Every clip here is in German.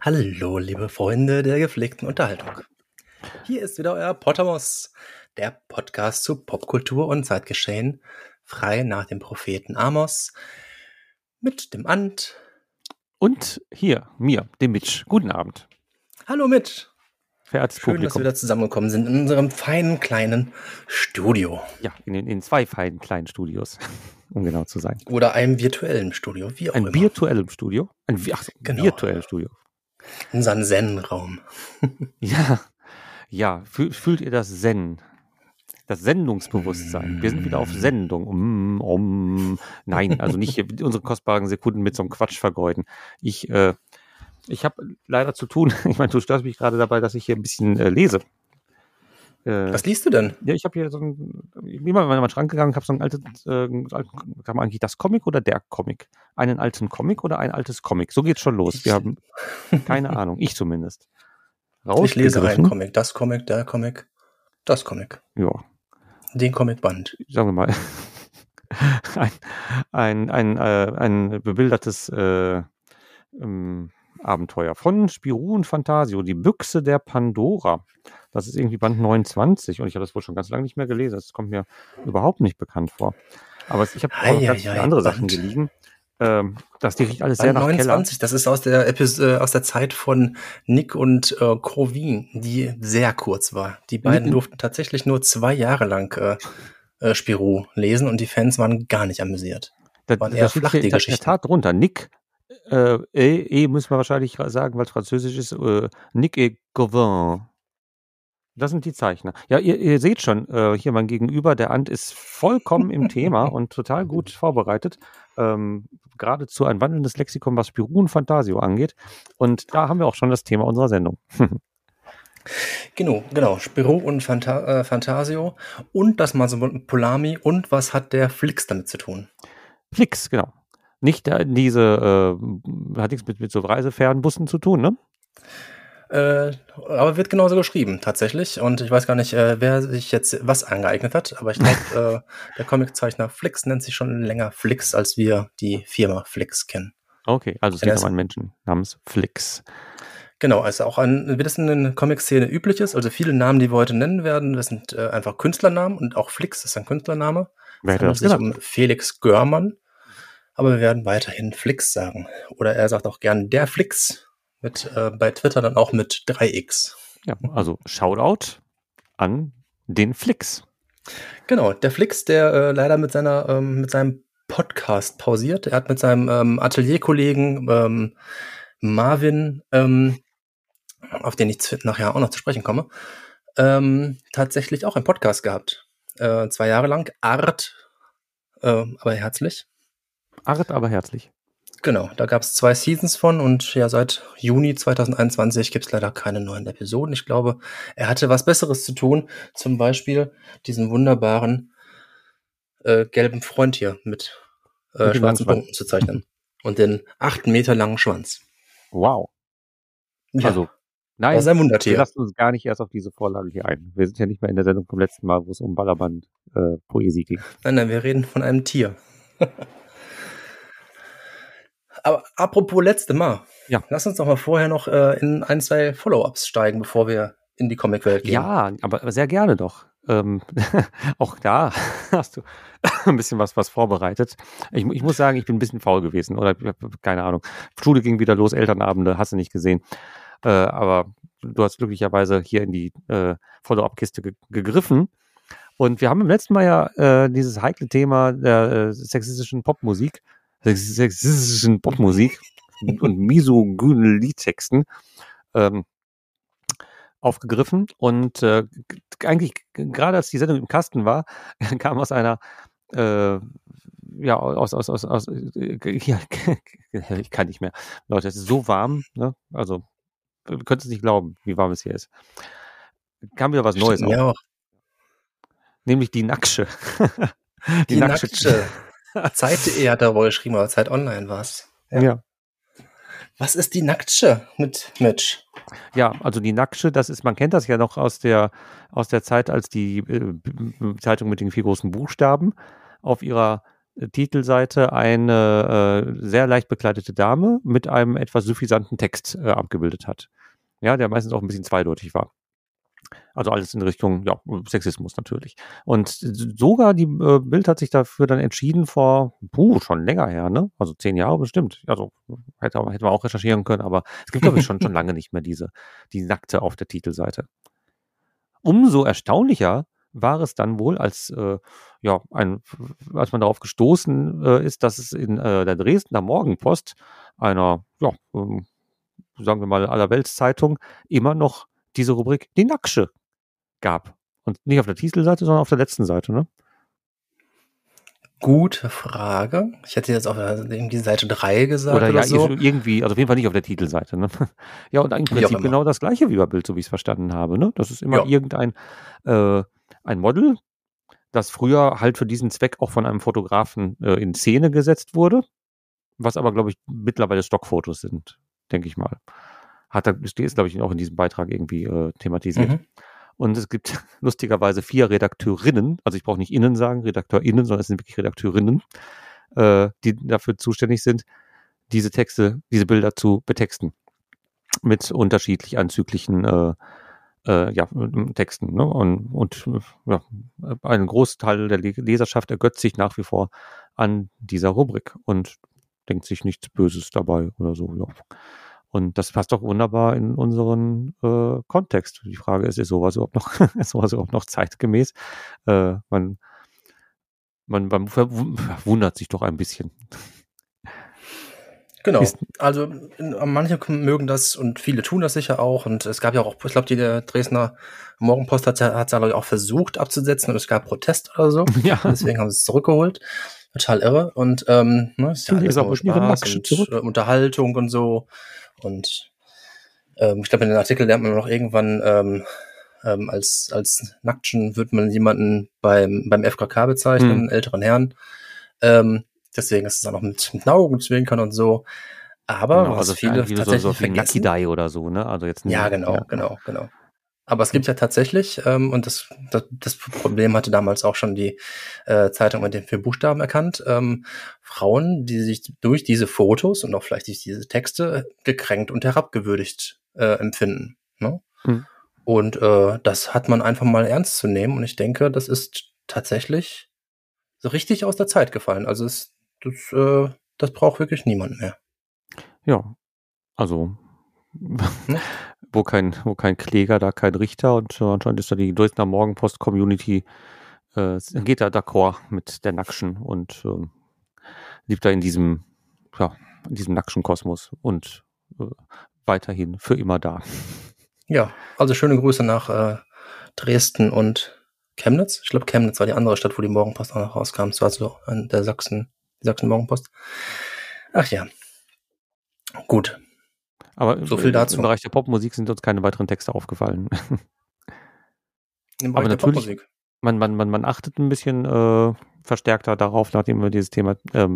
Hallo, liebe Freunde der gepflegten Unterhaltung. Hier ist wieder euer Pottermos, der Podcast zu Popkultur und Zeitgeschehen, frei nach dem Propheten Amos, mit dem Ant. Und hier, mir, dem Mitch. Guten Abend. Hallo Mitch. Verehrtes Schön, Publikum. dass wir wieder zusammengekommen sind in unserem feinen kleinen Studio. Ja, in zwei feinen kleinen Studios, um genau zu sein. Oder einem virtuellen Studio, wie auch immer. Ein virtuellem Studio? Genau. Virtuelles Studio. Unseren Zen-Raum. Ja, fühlt ihr das Zen? Das Sendungsbewusstsein. Wir sind wieder auf Sendung. Nein, also nicht unsere kostbaren Sekunden mit so einem Quatsch vergeuden. Ich habe leider zu tun, ich meine, du störst mich gerade dabei, dass ich hier ein bisschen lese. Was liest du denn? Ja, ich habe hier ich bin mal in meinen Schrank gegangen, habe so ein altes, kann man eigentlich das Comic oder der Comic? Einen alten Comic oder ein altes Comic? So geht's schon los. Wir haben keine Ahnung, ich zumindest. Ich lese einen Comic, das Comic, der Comic, das Comic. Ja. Den Comicband. Sagen wir mal, ein bebildertes Abenteuer von Spirou und Fantasio, die Büchse der Pandora. Das ist irgendwie Band 29 und ich habe das wohl schon ganz lange nicht mehr gelesen. Das kommt mir überhaupt nicht bekannt vor. Aber ich habe auch noch ganz viele andere Sachen hier liegen. Das riecht alles sehr nach 29, Keller. Das ist aus der Zeit von Nick und Corvin, die sehr kurz war. Die beiden durften tatsächlich nur 2 Jahre lang Spirou lesen und die Fans waren gar nicht amüsiert. Waren eher flach, die Geschichte. Der Tat drunter. Nick, müssen wir wahrscheinlich sagen, weil es französisch ist, Nick et Gauvin. Das sind die Zeichner. Ja, ihr seht schon, hier mein Gegenüber, der Ant ist vollkommen im Thema und total gut vorbereitet. Geradezu ein wandelndes Lexikon, was Spirou und Fantasio angeht. Und da haben wir auch schon das Thema unserer Sendung. Genau. Spirou und Fantasio und das Masopolami. Und was hat der Flix damit zu tun? Flix, genau. Nicht hat nichts mit so Reisefernbussen zu tun, ne? Aber wird genauso geschrieben, tatsächlich. Und ich weiß gar nicht, wer sich jetzt was angeeignet hat. Aber ich glaube, der Comiczeichner Flix nennt sich schon länger Flix, als wir die Firma Flix kennen. Okay, also es geht um einen Menschen namens Flix. Genau, also auch wie das in der Comic-Szene üblich ist. Also viele Namen, die wir heute nennen werden, das sind einfach Künstlernamen. Und auch Flix ist ein Künstlername. Wer hätte das sich um Felix Görmann. Aber wir werden weiterhin Flix sagen. Oder er sagt auch gern der Flix. Bei Twitter dann auch mit 3x. Ja, also Shoutout an den Flix. Genau, der Flix, der leider mit seinem Podcast pausiert. Er hat mit seinem Atelierkollegen Marvin, auf den ich nachher auch noch zu sprechen komme, tatsächlich auch einen Podcast gehabt. 2 Jahre lang. Art, aber herzlich. Art, aber herzlich. Genau, da gab es 2 Seasons von und ja, seit Juni 2021 gibt es leider keine neuen Episoden. Ich glaube, er hatte was Besseres zu tun, zum Beispiel diesen wunderbaren gelben Freund hier mit schwarzen Punkten zu zeichnen und den 8 Meter langen Schwanz. Wow. Ja, also, nein, das ist ein Wundertier. Wir lassen uns gar nicht erst auf diese Vorlage hier ein. Wir sind ja nicht mehr in der Sendung vom letzten Mal, wo es um Ballerband-Poesie ging. Nein, wir reden von einem Tier. Aber apropos letzte Mal. Ja. Lass uns doch mal vorher noch in 1, 2 Follow-ups steigen, bevor wir in die Comicwelt gehen. Ja, aber sehr gerne doch. Auch da hast du ein bisschen was vorbereitet. Ich muss sagen, ich bin ein bisschen faul gewesen. Oder keine Ahnung. Schule ging wieder los, Elternabende, hast du nicht gesehen. Aber du hast glücklicherweise hier in die Follow-up-Kiste gegriffen. Und wir haben im letzten Mal ja dieses heikle Thema der sexistischen Popmusik und misogynen Liedtexten aufgegriffen. Und eigentlich, gerade als die Sendung im Kasten war, kam aus einer ich kann nicht mehr. Leute, es ist so warm, ne? Also, du könntest nicht glauben, wie warm es hier ist. Kam wieder was Neues auf. Nämlich die Nacksche. Die Nacksche. Zeit.de hat da wohl geschrieben, aber Zeit Online war es. Ja. Was ist die Nacksche mit Mitch? Ja, also die Nacksche, man kennt das ja noch aus der Zeit, als die Zeitung mit den 4 großen Buchstaben auf ihrer Titelseite eine sehr leicht bekleidete Dame mit einem etwas suffisanten Text abgebildet hat. Ja, der meistens auch ein bisschen zweideutig war. Also alles in Richtung Sexismus natürlich. Und sogar die Bild hat sich dafür dann entschieden vor, schon länger her, ne? Also 10 Jahre bestimmt. Also hätte man auch recherchieren können, aber es gibt, glaube ich, schon lange nicht mehr die Nackte auf der Titelseite. Umso erstaunlicher war es dann wohl, als man darauf gestoßen ist, dass es in der Dresdner Morgenpost, einer, sagen wir mal, Allerweltszeitung, immer noch diese Rubrik Die Nacksche gab. Und nicht auf der Titelseite, sondern auf der letzten Seite, ne? Gute Frage. Ich hätte jetzt auf irgendwie Seite 3 gesagt oder so. Irgendwie, also auf jeden Fall nicht auf der Titelseite, ne? Ja, und im Prinzip genau das gleiche wie bei Bild, so wie ich es verstanden habe, ne? Das ist immer irgendein ein Model, das früher halt für diesen Zweck auch von einem Fotografen in Szene gesetzt wurde, was aber, glaube ich, mittlerweile Stockfotos sind, denke ich mal. Ist, glaube ich, auch in diesem Beitrag irgendwie thematisiert. Und es gibt lustigerweise 4 Redakteurinnen, also ich brauche nicht innen sagen, RedakteurInnen, sondern es sind wirklich Redakteurinnen, die dafür zuständig sind, diese Bilder zu betexten. Mit unterschiedlich anzüglichen Texten. Ne? Und ein Großteil der Leserschaft ergötzt sich nach wie vor an dieser Rubrik und denkt sich nichts Böses dabei oder so. Ja. Und das passt doch wunderbar in unseren Kontext. Die Frage ist sowas überhaupt noch zeitgemäß? Man wundert sich doch ein bisschen. Genau, also manche mögen das und viele tun das sicher auch. Und es gab ja auch, ich glaube, die der Dresdner Morgenpost hat es auch versucht abzusetzen und es gab Protest oder so. Ja. Deswegen haben sie es zurückgeholt. Total irre. Und ist ja alles auch Spaß und Unterhaltung und so. Und ich glaube, in den Artikel lernt man noch irgendwann als Nacktschen wird man jemanden beim FKK bezeichnen, älteren Herrn. Deswegen ist es auch noch mit Augenzwinkern und so. Aber genau, was viele tatsächlich so vergessen. Nakidai oder so, ne? Also jetzt nicht. Ja, genau. Aber es gibt ja tatsächlich, und das Problem hatte damals auch schon die Zeitung mit den 4 Buchstaben erkannt, Frauen, die sich durch diese Fotos und auch vielleicht durch diese Texte gekränkt und herabgewürdigt empfinden. Ne? Und das hat man einfach mal ernst zu nehmen. Und ich denke, das ist tatsächlich so richtig aus der Zeit gefallen. Also das braucht wirklich niemand mehr. Ja, also wo kein Kläger, da kein Richter, und anscheinend ist da die Dresdner Morgenpost-Community geht da d'accord mit der Nackschen und lebt da in diesem Nackschen Kosmos und weiterhin für immer da. Ja, also schöne Grüße nach Dresden und Chemnitz. Ich glaube, Chemnitz war die andere Stadt, wo die Morgenpost auch noch rauskam. Das war so der Sachsen Morgenpost. Ach ja. Gut. Aber so viel dazu. Im Bereich der Popmusik sind uns keine weiteren Texte aufgefallen. Im Bereich der Popmusik. Man achtet ein bisschen verstärkter darauf, nachdem wir dieses Thema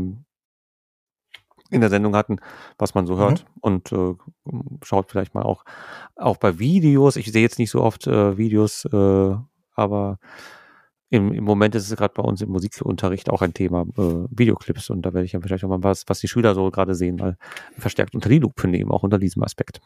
in der Sendung hatten, was man so hört, und schaut vielleicht mal auch bei Videos. Ich sehe jetzt nicht so oft Videos, aber im Moment ist es gerade bei uns im Musikunterricht auch ein Thema, Videoclips, und da werde ich ja vielleicht auch mal was die Schüler so gerade sehen, mal verstärkt unter die Lupe nehmen, auch unter diesem Aspekt.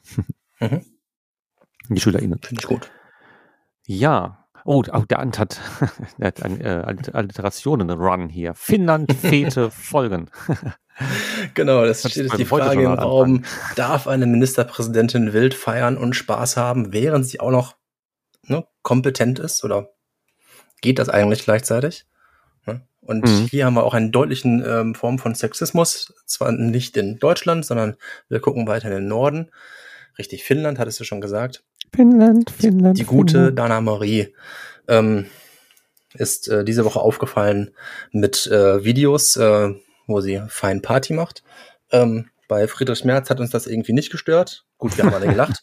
Die SchülerInnen. Finde ich gut. Ja. Oh, der Ant hat einen Alliterationen-Run hier. Finnland, Fete, Folgen. Genau, das steht die Frage im Raum, darf eine Ministerpräsidentin wild feiern und Spaß haben, während sie auch noch kompetent ist, oder geht das eigentlich gleichzeitig? Und hier haben wir auch einen deutlichen Form von Sexismus, zwar nicht in Deutschland, sondern wir gucken weiter in den Norden. Richtig, Finnland, hattest du schon gesagt. Finnland. Die gute Dana Marie ist diese Woche aufgefallen mit Videos, wo sie fein Party macht. Bei Friedrich Merz hat uns das irgendwie nicht gestört. Gut, wir haben alle gelacht.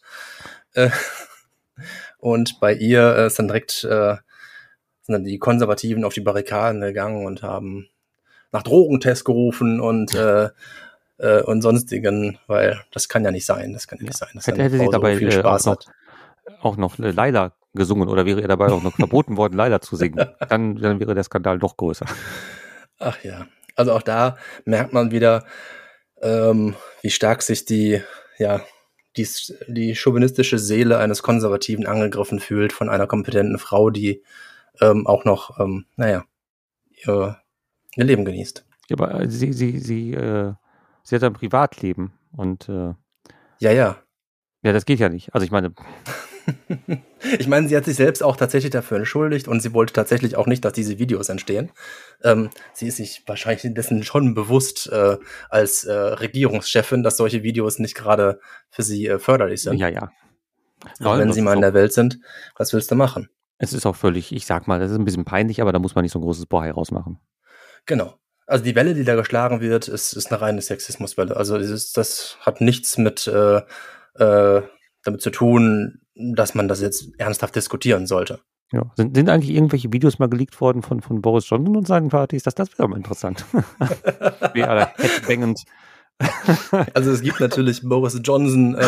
Und bei ihr ist dann direkt sind dann die Konservativen auf die Barrikaden gegangen und haben nach Drogentest gerufen und sonstigen, weil das kann ja nicht sein. Das kann ja nicht sein, dass hätte sie dabei so viel Spaß auch noch Laila gesungen, oder wäre ihr dabei auch noch verboten worden, Laila zu singen? Dann wäre der Skandal doch größer. Ach ja. Also auch da merkt man wieder, wie stark sich die chauvinistische Seele eines Konservativen angegriffen fühlt von einer kompetenten Frau, die auch noch, ihr Leben genießt. Ja, aber sie hat ein Privatleben und Ja. ja, das geht ja nicht. Also ich meine, Ich meine, sie hat sich selbst auch tatsächlich dafür entschuldigt und sie wollte tatsächlich auch nicht, dass diese Videos entstehen. Sie ist sich wahrscheinlich dessen schon bewusst als Regierungschefin, dass solche Videos nicht gerade für sie förderlich sind. ja. Auch wenn sie mal in der Welt sind. Was willst du machen? Es ist auch völlig, ich sag mal, das ist ein bisschen peinlich, aber da muss man nicht so ein großes Bohai rausmachen. Genau. Also die Welle, die da geschlagen wird, ist eine reine Sexismuswelle. Also das hat nichts mit damit zu tun, dass man das jetzt ernsthaft diskutieren sollte. Ja. Sind eigentlich irgendwelche Videos mal geleakt worden von Boris Johnson und seinen Partys? Das wäre mal interessant. Wie alle headbangend. Also es gibt natürlich Boris Johnson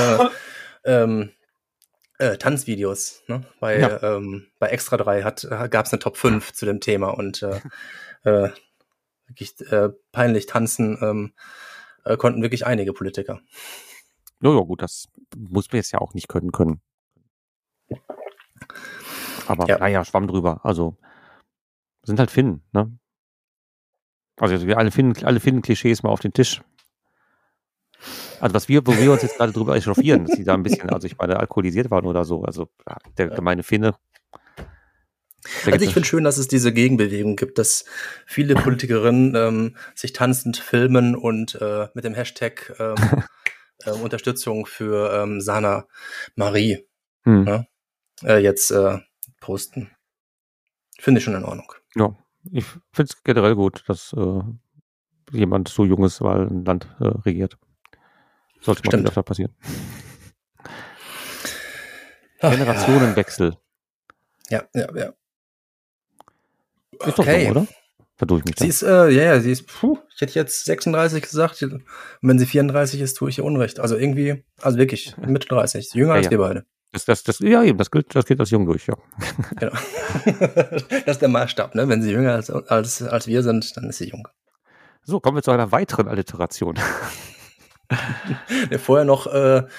Tanzvideos. Ne? Bei Extra 3 gab es eine Top 5 zu dem Thema und wirklich peinlich tanzen konnten wirklich einige Politiker. Ja, gut, das muss man jetzt ja auch nicht können. Aber naja, Schwamm drüber. Also sind halt Finnen, ne? Also wir alle finden Klischees mal auf den Tisch. Also wo wir uns jetzt gerade drüber echauffieren, dass sie da ein bisschen, also ich meine, alkoholisiert waren oder so. Also der gemeine Finne. Also ich finde schön, dass es diese Gegenbewegung gibt, dass viele Politikerinnen sich tanzend filmen und mit dem Hashtag Unterstützung für Sana Marie jetzt posten. Finde ich schon in Ordnung. Ja, ich finde es generell gut, dass jemand so junges ein Land regiert. Sollte mal öfter passieren. Generationenwechsel. Ja. Ist doch so, oder? Verdurch mich da. Sie ist, ich hätte jetzt 36 gesagt. Und wenn sie 34 ist, tue ich ihr Unrecht. Also irgendwie, wirklich, Mitte 30. Jünger als wir beide. Das geht als jung durch, ja. Genau. Das ist der Maßstab, ne? Wenn sie jünger als wir sind, dann ist sie jung. So, kommen wir zu einer weiteren Alliteration. Vorher noch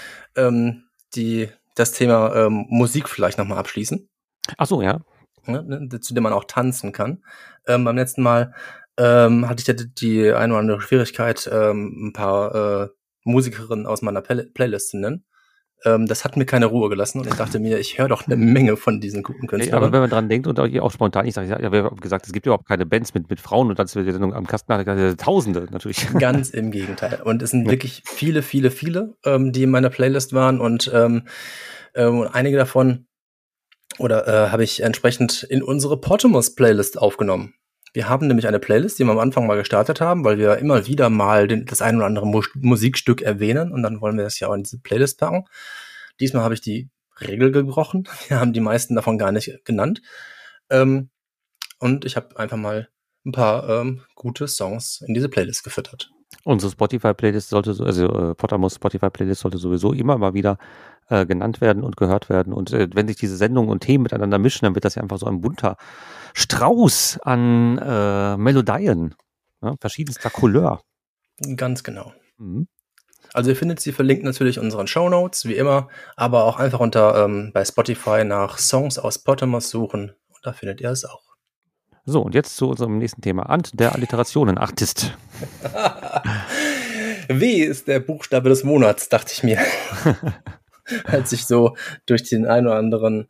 das Thema Musik vielleicht nochmal abschließen. Ach so, ja. Zu dem man auch tanzen kann. Beim letzten Mal hatte ich ja die eine oder andere Schwierigkeit, ein paar Musikerinnen aus meiner Playlist zu nennen. Das hat mir keine Ruhe gelassen und ich dachte mir, ich höre doch eine Menge von diesen guten Künstlern. Aber wenn man dran denkt und auch spontan, ich habe gesagt, es gibt überhaupt keine Bands mit Frauen und dann ist die Sendung am Kasten Tausende natürlich. Ganz im Gegenteil. Und es sind wirklich viele, die in meiner Playlist waren und einige davon habe ich entsprechend in unsere Portimus-Playlist aufgenommen. Wir haben nämlich eine Playlist, die wir am Anfang mal gestartet haben, weil wir immer wieder mal das ein oder andere Musikstück erwähnen und dann wollen wir das ja auch in diese Playlist packen. Diesmal habe ich die Regel gebrochen. Wir haben die meisten davon gar nicht genannt. Und ich habe einfach mal ein paar gute Songs in diese Playlist gefüttert. Unsere Spotify-Playlist Portimus Spotify-Playlist sollte sowieso immer mal wieder genannt werden und gehört werden. Und wenn sich diese Sendungen und Themen miteinander mischen, dann wird das ja einfach so ein bunter Strauß an Melodien, verschiedenster Couleur. Ganz genau. Also ihr findet sie verlinkt natürlich in unseren Shownotes, wie immer, aber auch einfach bei Spotify nach Songs aus Portimus suchen und da findet ihr es auch. So, und jetzt zu unserem nächsten Thema. Ant, der Alliterationen-Artist. W ist der Buchstabe des Monats, dachte ich mir. Als ich so durch den einen oder anderen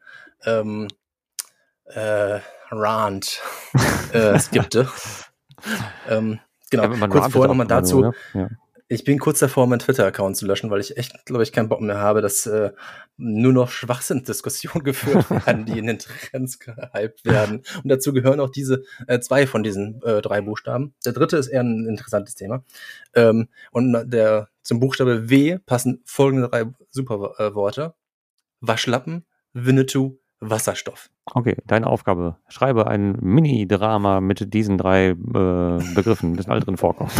Rant skippte. Genau, kurz vorher nochmal dazu. Nur, ja. Ich bin kurz davor, meinen Twitter-Account zu löschen, weil ich echt, glaube ich, keinen Bock mehr habe, dass nur noch Schwachsinnsdiskussionen geführt werden, die in den Trends gehypt werden. Und dazu gehören auch diese 2 von diesen 3 Buchstaben. Der dritte ist eher ein interessantes Thema. Und zum Buchstabe W passen folgende 3 Superworte. Waschlappen, Winnetou, Wasserstoff. Okay, deine Aufgabe. Schreibe ein Mini-Drama mit diesen 3 Begriffen, das in all drin vorkommt.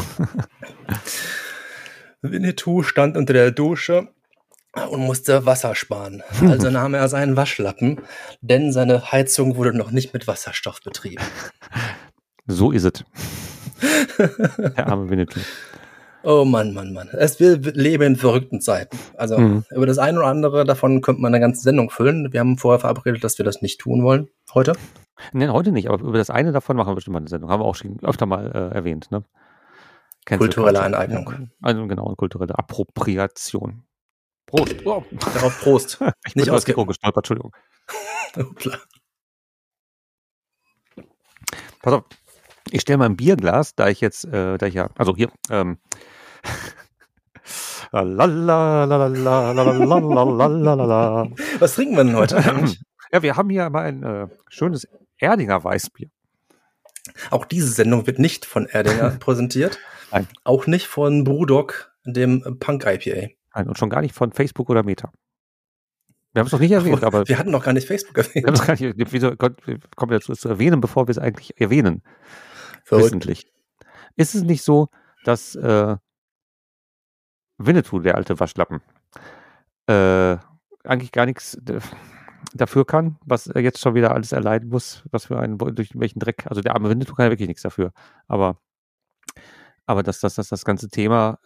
Winnetou stand unter der Dusche und musste Wasser sparen. Also nahm er seinen Waschlappen, denn seine Heizung wurde noch nicht mit Wasserstoff betrieben. So ist es. Der arme Winnetou. Oh Mann. Wir leben in verrückten Zeiten. Also über das eine oder andere davon könnte man eine ganze Sendung füllen. Wir haben vorher verabredet, dass wir das nicht tun wollen. Heute? Nein, heute nicht, aber über das eine davon machen wir bestimmt mal eine Sendung. Haben wir auch schon öfter mal erwähnt. Ne? Kulturelle Aneignung. Also genau, eine kulturelle Appropriation. Prost. Oh. Darauf Prost. Ich bin aus Mikro gestolpert, Entschuldigung. Pass auf, ich stelle mal ein Bierglas, da ich ja, also hier, Was trinken wir denn heute eigentlich? Ja, wir haben hier mal ein schönes Erdinger Weißbier. Auch diese Sendung wird nicht von Erdinger präsentiert. Nein. Auch nicht von Brewdog, dem Punk IPA. Nein, und schon gar nicht von Facebook oder Meta. Wir haben es noch nicht erwähnt, aber... Wir hatten noch gar nicht Facebook erwähnt. Wir haben es gar nicht, wieso kommen wir dazu zu erwähnen, bevor wir es eigentlich erwähnen? Wissentlich. Ist es nicht so, dass Winnetou, der alte Waschlappen, eigentlich gar nichts dafür kann, was er jetzt schon wieder alles erleiden muss, durch welchen Dreck, also der arme Winnetou kann ja wirklich nichts dafür, aber das ganze Thema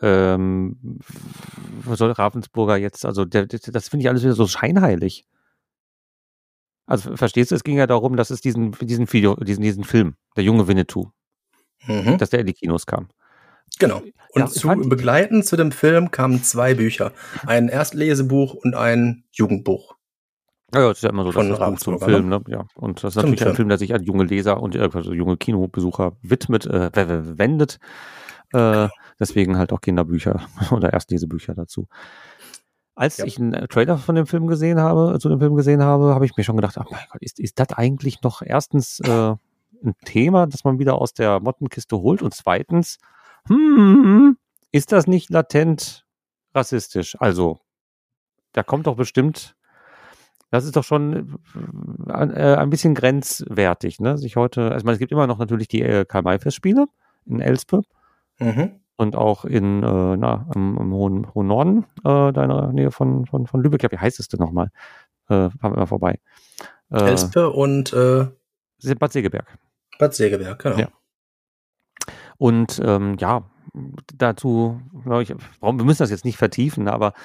soll Ravensburger jetzt, also das finde ich alles wieder so scheinheilig. Also verstehst du, es ging ja darum, dass es diesen Film, der junge Winnetou, dass der in die Kinos kam. Genau. Und begleitend zu dem Film kamen 2 Bücher. Ein Erstlesebuch und ein Jugendbuch. Ja, das ist ja immer so, von das Buch zum Film, ne? Ja. Und das ist natürlich ein Film, der sich an junge Leser und also junge Kinobesucher wendet. Deswegen halt auch Kinderbücher oder Erstlesebücher dazu. Als ich einen Trailer zu dem Film gesehen habe, habe ich mir schon gedacht, oh mein Gott, ist das eigentlich noch erstens ein Thema, das man wieder aus der Mottenkiste holt, und zweitens, ist das nicht latent rassistisch? Also, da kommt doch bestimmt, das ist doch schon ein bisschen grenzwertig, ne? Sich heute, also es gibt immer noch natürlich die Karl-May-Festspiele in Elspe. Und auch am hohen Norden, da in der Nähe von Lübeck. Ja, wie heißt es denn nochmal? Fahren wir mal vorbei. Elspe und Bad Segeberg. Bad Segeberg, genau. Ja. Und dazu, glaube ich, wir müssen das jetzt nicht vertiefen, aber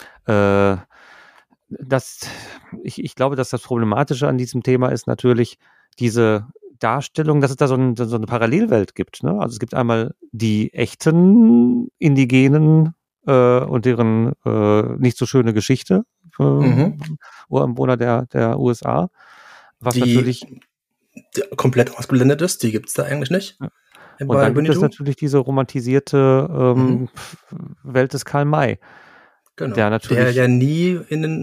ich glaube, dass das Problematische an diesem Thema ist natürlich diese Darstellung, dass es da so eine Parallelwelt gibt. Ne? Also es gibt einmal die echten Indigenen und deren nicht so schöne Geschichte, Ureinwohner der USA, was die natürlich komplett ausgeblendet ist, die gibt es da eigentlich nicht. Ja. Und dann gibt es natürlich diese romantisierte Welt des Karl May. Genau. Der ja nie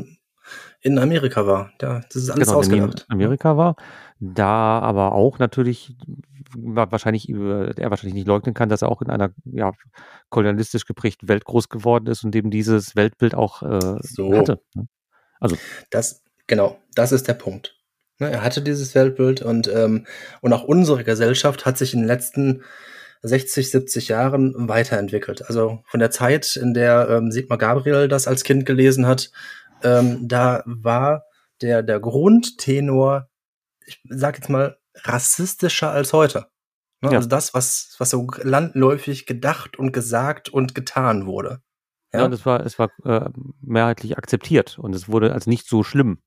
in Amerika war. Das ist alles ausgedacht. In Amerika war. Da aber auch natürlich er wahrscheinlich nicht leugnen kann, dass er auch in einer kolonialistisch geprägten Welt groß geworden ist und eben dieses Weltbild auch hatte. Also das ist der Punkt. Er hatte dieses Weltbild und auch unsere Gesellschaft hat sich in den letzten 60, 70 Jahren weiterentwickelt. Also von der Zeit, in der Sigmar Gabriel das als Kind gelesen hat, da war der Grundtenor, ich sag jetzt mal, rassistischer als heute. Ne? Ja. Also das, was so landläufig gedacht und gesagt und getan wurde. Ja, und es war mehrheitlich akzeptiert und es wurde als nicht so schlimm.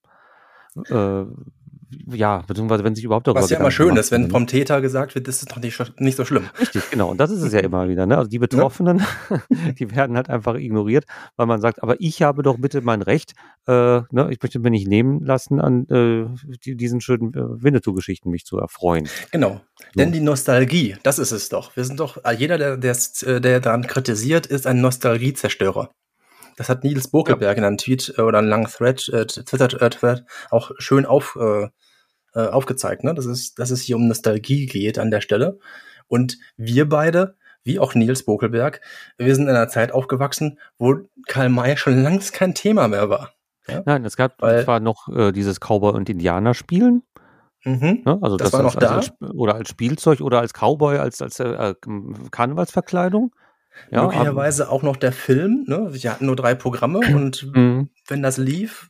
Beziehungsweise wenn sich überhaupt darüber was ja immer schön ist, wenn vom Täter gesagt wird, das ist doch nicht so schlimm. Richtig, genau. Und das ist es ja immer wieder. Ne? Also die Betroffenen, die werden halt einfach ignoriert, weil man sagt, aber ich habe doch bitte mein Recht, ich möchte mir nicht nehmen lassen, an diesen schönen Winnetou-Geschichten mich zu erfreuen. Genau, denn die Nostalgie, das ist es doch. Wir sind doch, jeder, der daran kritisiert, ist ein Nostalgiezerstörer. Das hat Niels Bokelberg in einem Tweet oder einem langen Twitter-Thread auch schön aufgezeigt, ne? Dass es hier um Nostalgie geht an der Stelle. Und wir beide, wie auch Niels Bokelberg, wir sind in einer Zeit aufgewachsen, wo Karl May schon längst kein Thema mehr war. Ja? Nein, es gab zwar noch dieses Cowboy- und Indianer-Spielen. Ne? Also das war noch da. Oder als Spielzeug oder als Cowboy, als Karnevalsverkleidung. Ja, möglicherweise auch noch der Film, ne? Wir hatten nur 3 Programme und wenn das lief,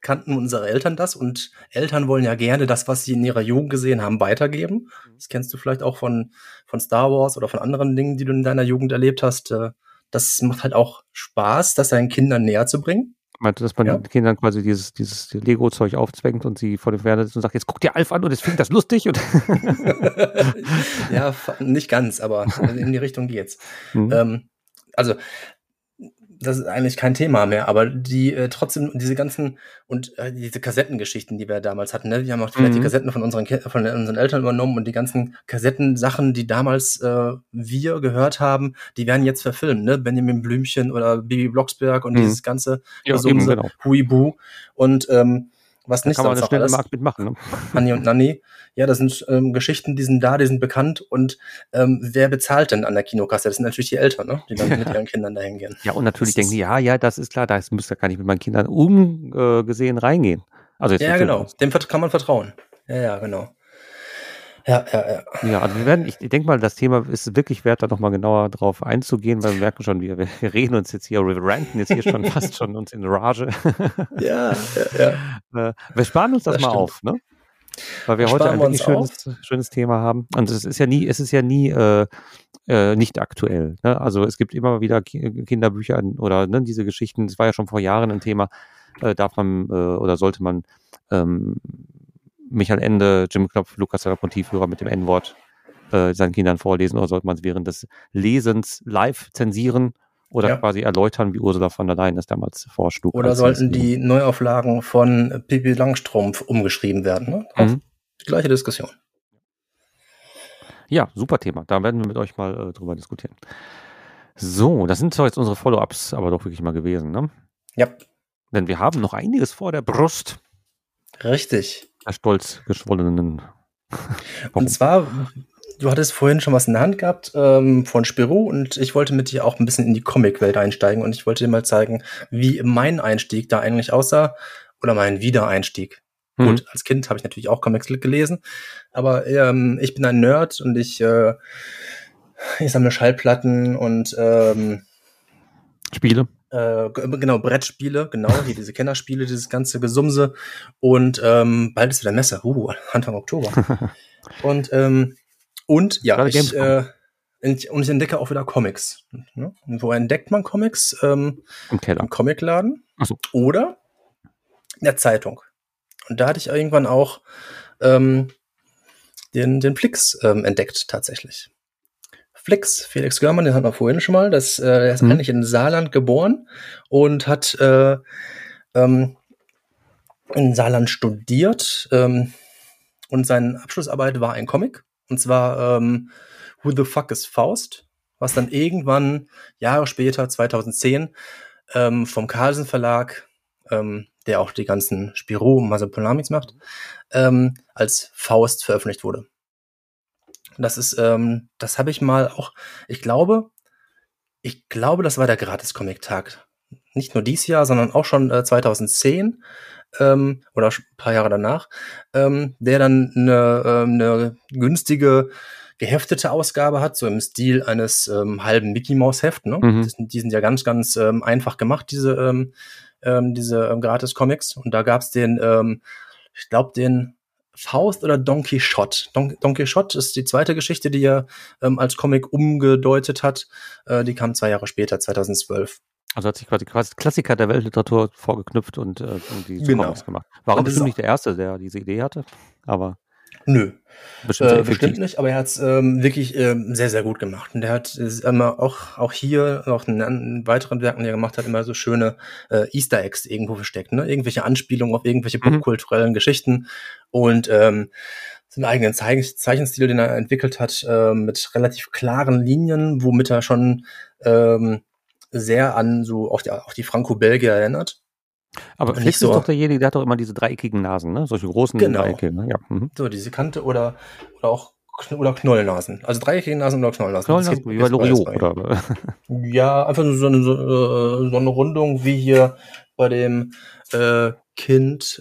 kannten unsere Eltern das und Eltern wollen ja gerne das, was sie in ihrer Jugend gesehen haben, weitergeben. Das kennst du vielleicht auch von Star Wars oder von anderen Dingen, die du in deiner Jugend erlebt hast. Das macht halt auch Spaß, das deinen Kindern näher zu bringen. Meinte, dass man Ja. den Kindern quasi dieses Lego-Zeug aufzwängt und sie vor dem Fernseher sitzen und sagt, jetzt guck dir Alf an und jetzt findet das lustig. Und Ja, nicht ganz, aber in die Richtung geht's. Mhm. Also, das ist eigentlich kein Thema mehr, aber trotzdem diese ganzen und diese Kassettengeschichten, die wir damals hatten, ne? Wir haben auch vielleicht die Kassetten von unseren Eltern übernommen und die ganzen Kassettensachen, die damals wir gehört haben, die werden jetzt verfilmt, ne? Benjamin Blümchen oder Bibi Blocksberg und dieses ganze Gesumse, genau. Huibu und was Da nicht kann man sonst eine noch schnelle alles. Markt mitmachen. Ne? Hanni und Nanni. Ja, das sind Geschichten, die sind da, die sind bekannt und wer bezahlt denn an der Kinokasse? Das sind natürlich die Eltern, ne? Die dann mit ihren Kindern dahin gehen. Ja, und natürlich Das denken die, ja, das ist klar, da kann ich mit meinen Kindern ungesehen reingehen. Also jetzt Ja, für Filme. genau. Dem kann man vertrauen. Ja, genau. Ja. Ja, also ich denke mal, das Thema ist wirklich wert, da nochmal genauer drauf einzugehen, weil wir merken schon, wir reden uns jetzt hier, wir ranten jetzt hier schon fast schon uns in Rage. Ja. Wir sparen uns das mal stimmt. auf, ne? Weil wir heute ein wirklich schönes Thema haben. Und es ist ja nie nicht aktuell. Ne? Also es gibt immer wieder Kinderbücher oder ne, diese Geschichten, das war ja schon vor Jahren ein Thema, darf man oder sollte man Michael Ende, Jim Knopf, Lukas der Lokomotivführer mit dem N-Wort seinen Kindern vorlesen oder sollte man es während des Lesens live zensieren oder quasi erläutern, wie Ursula von der Leyen das damals vorschlug. Oder sollten die Neuauflagen von Pippi Langstrumpf umgeschrieben werden? Ne? Auch die gleiche Diskussion. Ja, super Thema. Da werden wir mit euch mal drüber diskutieren. So, das sind zwar jetzt unsere Follow-ups, aber doch wirklich mal gewesen, ne? Ja. Denn wir haben noch einiges vor der Brust. Richtig. Der stolz geschwollenen. Und zwar, du hattest vorhin schon was in der Hand gehabt von Spirou und ich wollte mit dir auch ein bisschen in die Comicwelt einsteigen und ich wollte dir mal zeigen, wie mein Einstieg da eigentlich aussah oder mein Wiedereinstieg. Gut, als Kind habe ich natürlich auch Comics gelesen, aber ich bin ein Nerd und ich sammle Schallplatten und Spiele. Genau, Brettspiele, genau, hier diese Kennerspiele, dieses ganze Gesumse und bald ist wieder Messe, Anfang Oktober. und ja, ich entdecke auch wieder Comics. Ne? Und wo entdeckt man Comics? Im Keller. Im Comicladen. Ach so. Oder in der Zeitung. Und da hatte ich irgendwann auch den Flix entdeckt, tatsächlich. Flix, Felix Görmann, den hatten wir vorhin schon mal. Er ist eigentlich in Saarland geboren und hat in Saarland studiert. Und seine Abschlussarbeit war ein Comic. Und zwar Who the Fuck is Faust? Was dann irgendwann, Jahre später, 2010, vom Carlsen Verlag, der auch die ganzen Spirou und Masopolamics macht, als Faust veröffentlicht wurde. Das ist, das habe ich mal auch, ich glaube, das war der Gratis-Comic-Tag. Nicht nur dieses Jahr, sondern auch schon 2010 oder ein paar Jahre danach, der dann eine günstige geheftete Ausgabe hat, so im Stil eines halben Mickey-Maus-Heft. Ne? Die sind ja ganz, ganz einfach gemacht, diese Gratis-Comics. Und da gab's den, ich glaube, den Faust oder Don Quixote. Don Quixote ist die zweite Geschichte, die er als Comic umgedeutet hat. Die kam 2 Jahre später, 2012. Also hat sich quasi Klassiker der Weltliteratur vorgeknüpft und die zu Comics gemacht. War bestimmt nicht der Erste, der diese Idee hatte, aber nö. Bestimmt nicht, aber er hat es wirklich sehr, sehr gut gemacht. Und der hat immer auch hier, auch in weiteren Werken, die er gemacht hat, immer so schöne Easter Eggs irgendwo versteckt, ne? Irgendwelche Anspielungen auf irgendwelche popkulturellen Geschichten und seinen eigenen Zeichenstil, den er entwickelt hat, mit relativ klaren Linien, womit er schon sehr an so auch die Franco-Belgier erinnert. Aber Flix ist doch derjenige, der hat doch immer diese dreieckigen Nasen, ne? Solche großen Dreiecke, ne? Ja. So, diese Kante oder auch Knollnasen. Also dreieckige Nasen oder Knollnasen. Knollnasen, wie bei Loriot, oder? Ja, einfach so eine Rundung wie hier bei dem Kind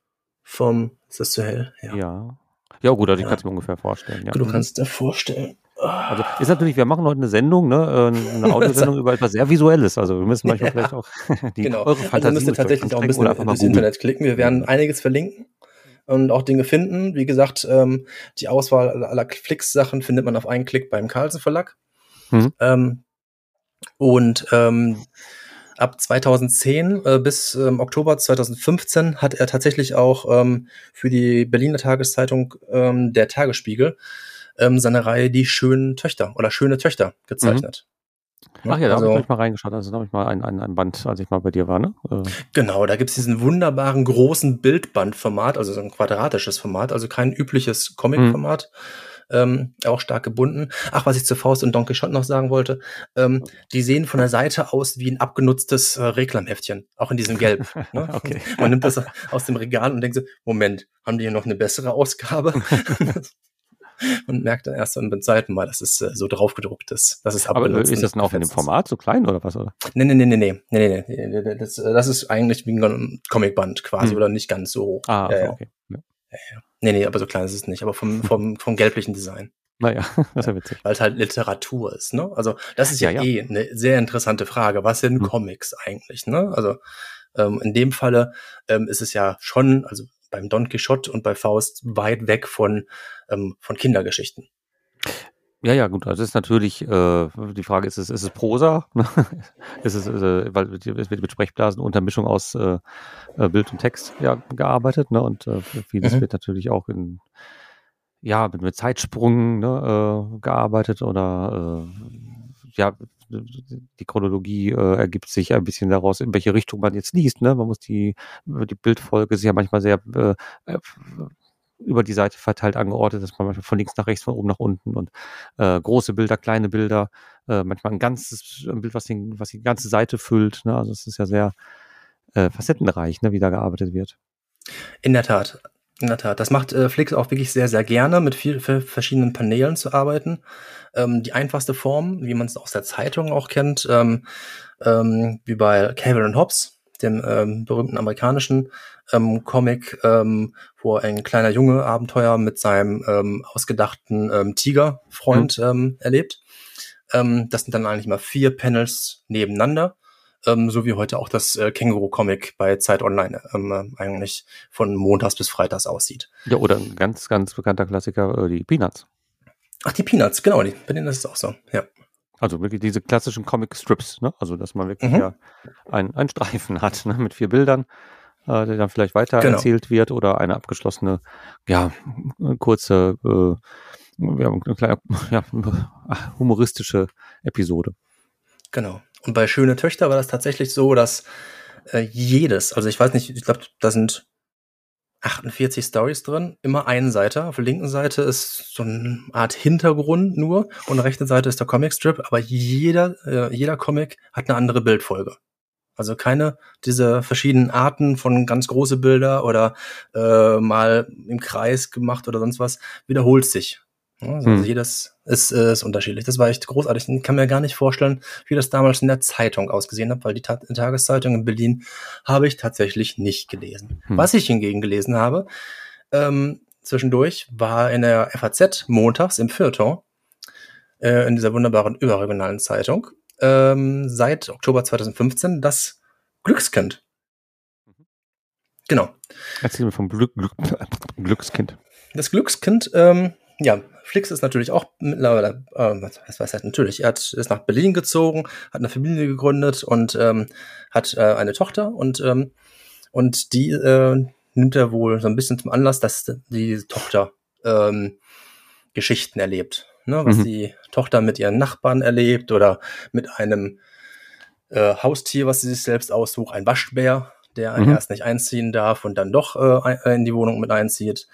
vom, ist das zu hell? Ja. Ja, gut, also ich kann es mir ungefähr vorstellen. Ja. Du kannst dir vorstellen. Also ist natürlich, wir machen heute eine Sendung, ne, eine Audiosendung über etwas sehr Visuelles. Also wir müssen manchmal vielleicht auch eure Also Fantasie müsst ihr tatsächlich auch ein bisschen oder einfach mal durchs googeln. Internet klicken. Wir werden einiges verlinken und auch Dinge finden. Wie gesagt, die Auswahl aller Flix-Sachen findet man auf einen Klick beim Carlsen Verlag. Und ab 2010 bis Oktober 2015 hat er tatsächlich auch für die Berliner Tageszeitung Der Tagesspiegel seine Reihe Die schönen Töchter oder Schöne Töchter gezeichnet. Ach ja, da habe ich mal reingeschaut. Also da habe ich mal ein Band, als ich mal bei dir war, ne? Genau, da gibt's diesen wunderbaren großen Bildbandformat, also so ein quadratisches Format, also kein übliches Comic-Format. Auch stark gebunden. Ach, was ich zu Faust und Don Quixote noch sagen wollte, die sehen von der Seite aus wie ein abgenutztes Reklamheftchen, auch in diesem Gelb. Ne? Okay. Man nimmt das aus dem Regal und denkt so, Moment, haben die hier noch eine bessere Ausgabe? Und merkt dann erst beim zweiten Mal, dass es so drauf gedruckt ist. Das ist abgenutzt. Aber ist das denn auch in dem Format so klein oder was? Oder? Nee. Das ist eigentlich wie ein Comicband quasi oder nicht ganz so hoch. Ah, okay. Ja. Nee, aber so klein ist es nicht, aber vom gelblichen Design. Naja, das ist ja witzig. Weil es halt Literatur ist, ne? Also das ist ja eine sehr interessante Frage. Was sind Comics eigentlich, ne? Also in dem Falle ist es ja schon, also beim Don Quixote und bei Faust weit weg von Kindergeschichten. Ja, gut. Also es ist natürlich, die Frage ist es Prosa? Ist es, weil es wird mit Sprechblasen unter Mischung aus Bild und Text gearbeitet, ne? Und vieles wird natürlich auch mit Zeitsprung gearbeitet oder die Chronologie ergibt sich ein bisschen daraus, in welche Richtung man jetzt liest, ne? Man muss die Bildfolge ist ja manchmal sehr über die Seite verteilt angeordnet, dass man manchmal von links nach rechts, von oben nach unten und große Bilder, kleine Bilder, manchmal ein Bild, was die ganze Seite füllt. Ne? Also es ist ja sehr facettenreich, ne, wie da gearbeitet wird. In der Tat. Das macht Flix auch wirklich sehr, sehr gerne, mit verschiedenen Paneelen zu arbeiten. Die einfachste Form, wie man es aus der Zeitung auch kennt, wie bei Calvin und Hobbes, dem berühmten amerikanischen Comic, wo ein kleiner Junge Abenteuer mit seinem ausgedachten Tigerfreund erlebt. Das sind dann eigentlich mal 4 Panels nebeneinander. So wie heute auch das Känguru-Comic bei Zeit Online eigentlich von montags bis freitags aussieht. Ja, oder ein ganz, ganz bekannter Klassiker, die Peanuts. Ach, die Peanuts, genau, bei denen ist es auch so, ja. Also wirklich diese klassischen Comic-Strips, ne? Also dass man wirklich einen Streifen hat, ne? Mit 4 Bildern, der dann vielleicht weiter erzählt wird oder eine abgeschlossene, kurze, eine kleine, humoristische Episode. Genau. Und bei Schöne Töchter war das tatsächlich so, dass also ich weiß nicht, ich glaube, da sind 48 Stories drin, immer eine Seite. Auf der linken Seite ist so eine Art Hintergrund nur und auf der rechten Seite ist der Comicstrip, aber jeder Comic hat eine andere Bildfolge. Also keine diese verschiedenen Arten von ganz große Bilder oder mal im Kreis gemacht oder sonst was, wiederholt sich. Also jedes ist unterschiedlich. Das war echt großartig. Ich kann mir gar nicht vorstellen, wie das damals in der Zeitung ausgesehen hat, weil die Tageszeitung in Berlin habe ich tatsächlich nicht gelesen. Was ich hingegen gelesen habe, zwischendurch, war in der FAZ montags im Feuilleton, in dieser wunderbaren überregionalen Zeitung, seit Oktober 2015 das Glückskind. Genau. Erzähl mir vom Glückskind. Das Glückskind, Flix ist natürlich auch mittlerweile, was heißt natürlich, ist nach Berlin gezogen, hat eine Familie gegründet und hat eine Tochter und die nimmt er wohl so ein bisschen zum Anlass, dass die Tochter Geschichten erlebt. Ne, was die Tochter mit ihren Nachbarn erlebt oder mit einem Haustier, was sie sich selbst aussucht, ein Waschbär, der erst nicht einziehen darf und dann doch in die Wohnung mit einzieht.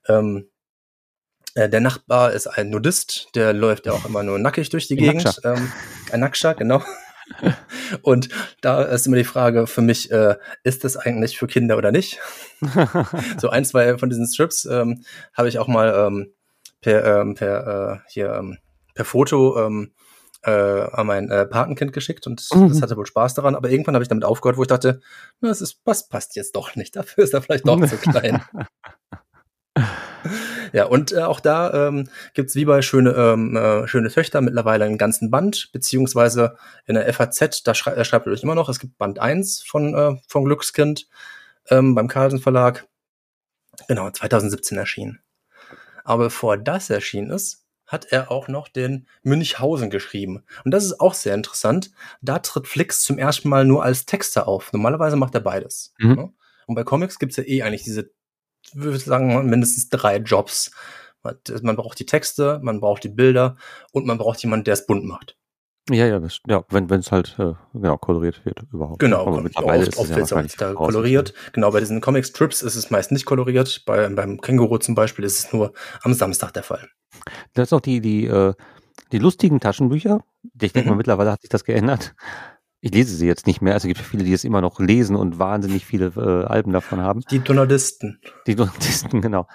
Der Nachbar ist ein Nudist, der läuft ja auch immer nur nackig durch die Gegend. Ein Nackscher, genau. Und da ist immer die Frage für mich, ist das eigentlich für Kinder oder nicht? So 1, 2 von diesen Strips habe ich auch mal per Foto an mein Patenkind geschickt und das hatte wohl Spaß daran, aber irgendwann habe ich damit aufgehört, wo ich dachte, das passt jetzt doch nicht, dafür ist er vielleicht doch zu klein. Ja, und auch da gibt's wie bei Schöne Töchter mittlerweile einen ganzen Band, beziehungsweise in der FAZ, da schreibt er euch immer noch, es gibt Band 1 von Glückskind beim Carlsen Verlag. Genau, 2017 erschienen. Aber bevor das erschienen ist, hat er auch noch den Münchhausen geschrieben. Und das ist auch sehr interessant. Da tritt Flix zum ersten Mal nur als Texter auf. Normalerweise macht er beides. Mhm. Ne? Und bei Comics gibt's ja eigentlich diese, würde ich sagen, mindestens 3 Jobs. Man braucht die Texte, man braucht die Bilder und man braucht jemanden, der es bunt macht. Ja, wenn es halt genau koloriert wird überhaupt. Genau, aber mittlerweile ist es ja wahrscheinlich da koloriert. Genau, bei diesen Comic-Strips ist es meist nicht koloriert. Beim Känguru zum Beispiel ist es nur am Samstag der Fall. Das ist auch die lustigen Taschenbücher. Ich denke mal, mittlerweile hat sich das geändert. Ich lese sie jetzt nicht mehr. Also es gibt viele, die es immer noch lesen und wahnsinnig viele Alben davon haben. Die Donaldisten. Die Donaldisten, genau.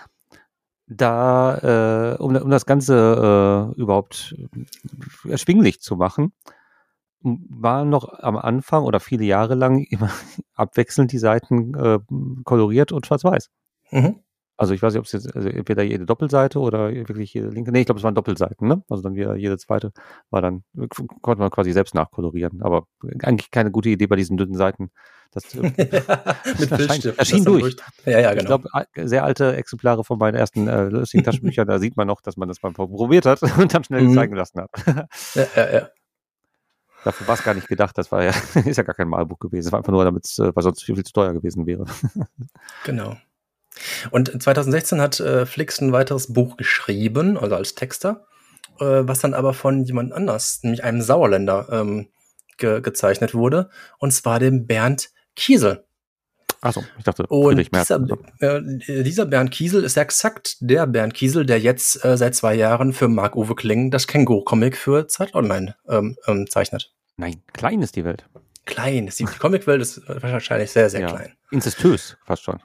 Da, um das Ganze überhaupt erschwinglich zu machen, waren noch am Anfang oder viele Jahre lang immer abwechselnd die Seiten koloriert und schwarz-weiß. Mhm. Also ich weiß nicht, ob es jetzt entweder jede Doppelseite oder wirklich jede linke. Nee, ich glaube, es waren Doppelseiten, ne? Also dann wieder jede zweite war dann, konnte man quasi selbst nachkolorieren. Aber eigentlich keine gute Idee bei diesen dünnen Seiten. Das Mit Filzstift. erschien durch. Ja, genau. Ich glaube, sehr alte Exemplare von meinen ersten lustigen Taschenbüchern, da sieht man noch, dass man das mal probiert hat und dann schnell zeigen lassen hat. Ja. Dafür war es gar nicht gedacht. Das war ja, ist ja gar kein Malbuch gewesen. Es war einfach nur, damit es, weil sonst viel zu teuer gewesen wäre. Genau. Und 2016 hat Flix ein weiteres Buch geschrieben, also als Texter, was dann aber von jemand anders, nämlich einem Sauerländer, gezeichnet wurde, und zwar dem Bernd Kiesel. Achso, ich dachte, und dieser Bernd Kiesel ist exakt der Bernd Kiesel, der jetzt seit 2 Jahren für Marc-Uwe Kling das Känguru-Comic für Zeit Online zeichnet. Nein, klein ist die Welt. Klein. Die Comicwelt ist wahrscheinlich sehr, sehr klein. Inzestös, fast schon.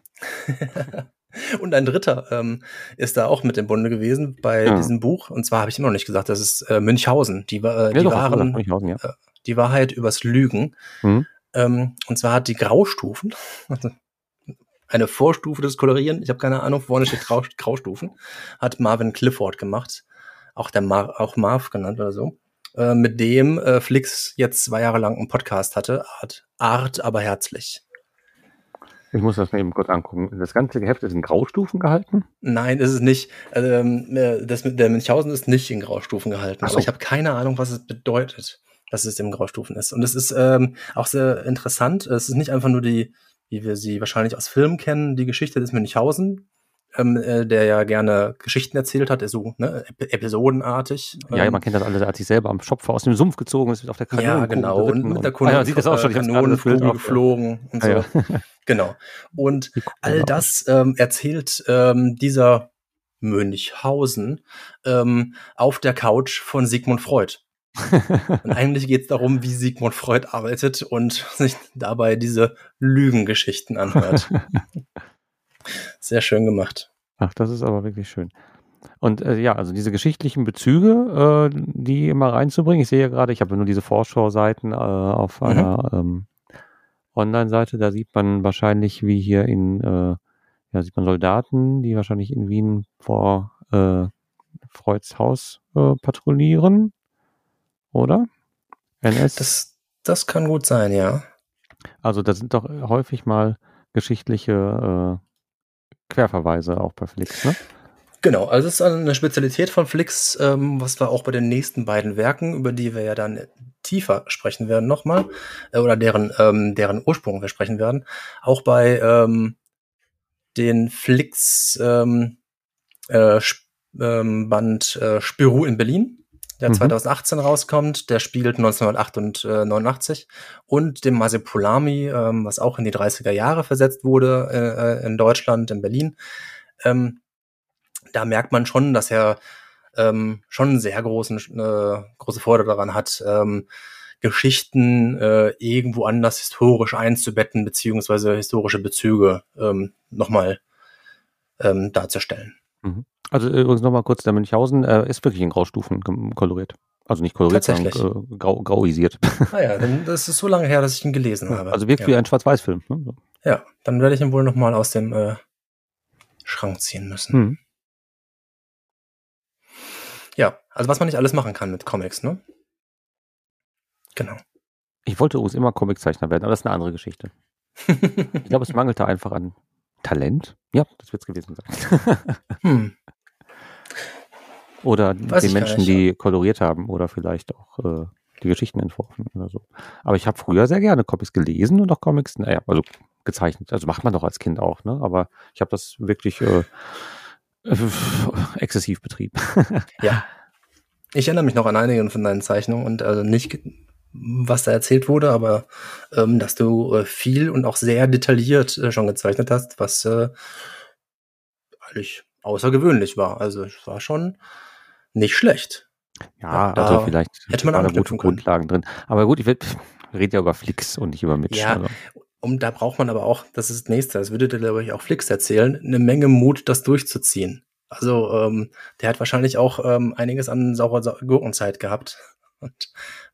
Und ein dritter ist da auch mit im Bunde gewesen bei diesem Buch. Und zwar habe ich immer noch nicht gesagt, das ist Münchhausen. Die Wahrheit übers Lügen. Mhm. Und zwar hat die Graustufen, also eine Vorstufe des Kolorieren, ich habe keine Ahnung, vorne steht Graustufen, hat Marvin Clifford gemacht. Auch auch Marv genannt oder so. Mit dem Flix jetzt 2 Jahre lang einen Podcast hatte. Art, aber herzlich. Ich muss das mal eben kurz angucken. Das ganze Heft ist in Graustufen gehalten? Nein, ist es nicht. Das mit der Münchhausen ist nicht in Graustufen gehalten. So. Aber ich habe keine Ahnung, was es bedeutet, dass es in Graustufen ist. Und es ist auch sehr interessant. Es ist nicht einfach nur wie wir sie wahrscheinlich aus Filmen kennen, die Geschichte des Münchhausen, der ja gerne Geschichten erzählt hat, ist so episodenartig. Ja, man kennt das alles. Er hat sich selber am Schopf aus dem Sumpf gezogen, ist auf der Kanone. Ja, genau. Und mit der Kanonenfuge geflogen und so. Ja. Genau. Und all das erzählt dieser Münchhausen auf der Couch von Sigmund Freud. Und eigentlich geht es darum, wie Sigmund Freud arbeitet und sich dabei diese Lügengeschichten anhört. Sehr schön gemacht. Ach, das ist aber wirklich schön. Und also diese geschichtlichen Bezüge, die immer reinzubringen. Ich sehe ja gerade, ich habe nur diese Vorschau-Seiten auf einer Online-Seite. Da sieht man wahrscheinlich, wie hier sieht man Soldaten, die wahrscheinlich in Wien vor Freuds Haus patrouillieren. Oder? NS? Das kann gut sein, ja. Also da sind doch häufig mal geschichtliche Querverweise auch bei Flix, ne? Genau, also es ist eine Spezialität von Flix, was wir auch bei den nächsten beiden Werken, über die wir ja dann tiefer sprechen werden nochmal, oder deren Ursprung wir sprechen werden, auch bei den Flix Band Spirou in Berlin, der 2018 rauskommt, der spielt 1989 und dem Masipulami, was auch in die 30er Jahre versetzt wurde in Deutschland, in Berlin. Da merkt man schon, dass er schon einen sehr große Freude daran hat, Geschichten irgendwo anders historisch einzubetten, beziehungsweise historische Bezüge nochmal darzustellen. Also übrigens nochmal kurz, der Münchhausen ist wirklich in Graustufen koloriert. Also nicht koloriert, sondern grauisiert. Ja, denn das ist so lange her, dass ich ihn gelesen habe. Also wirkt wie ein Schwarz-Weiß-Film. Ne? Ja, dann werde ich ihn wohl nochmal aus dem Schrank ziehen müssen. Ja, also was man nicht alles machen kann mit Comics, ne? Genau. Ich wollte übrigens immer Comiczeichner werden, aber das ist eine andere Geschichte. Ich glaube, es mangelte einfach an Talent. Ja, das wird es gewesen sein. Oder Weiß den ich gar Menschen, nicht. die koloriert haben oder vielleicht auch die Geschichten entworfen oder so. Aber ich habe früher sehr gerne Comics gelesen und auch Comics, also gezeichnet. Also macht man doch als Kind auch, ne? Aber ich habe das wirklich exzessiv betrieben. Ja. Ich erinnere mich noch an einige von deinen Zeichnungen und also nicht, was da erzählt wurde, aber dass du viel und auch sehr detailliert schon gezeichnet hast, was eigentlich außergewöhnlich war. Also es war schon nicht schlecht. Ja, da also vielleicht hätte man waren da gute anknüpfen können. Grundlagen drin. Aber gut, wir reden ja über Flicks und nicht über Mitch. Ja, Also. da braucht man aber auch, das ist das Nächste, das würde dir, glaube ich, auch Flix erzählen, eine Menge Mut, das durchzuziehen. Also der hat wahrscheinlich auch einiges an saurer Gurkenzeit gehabt. Und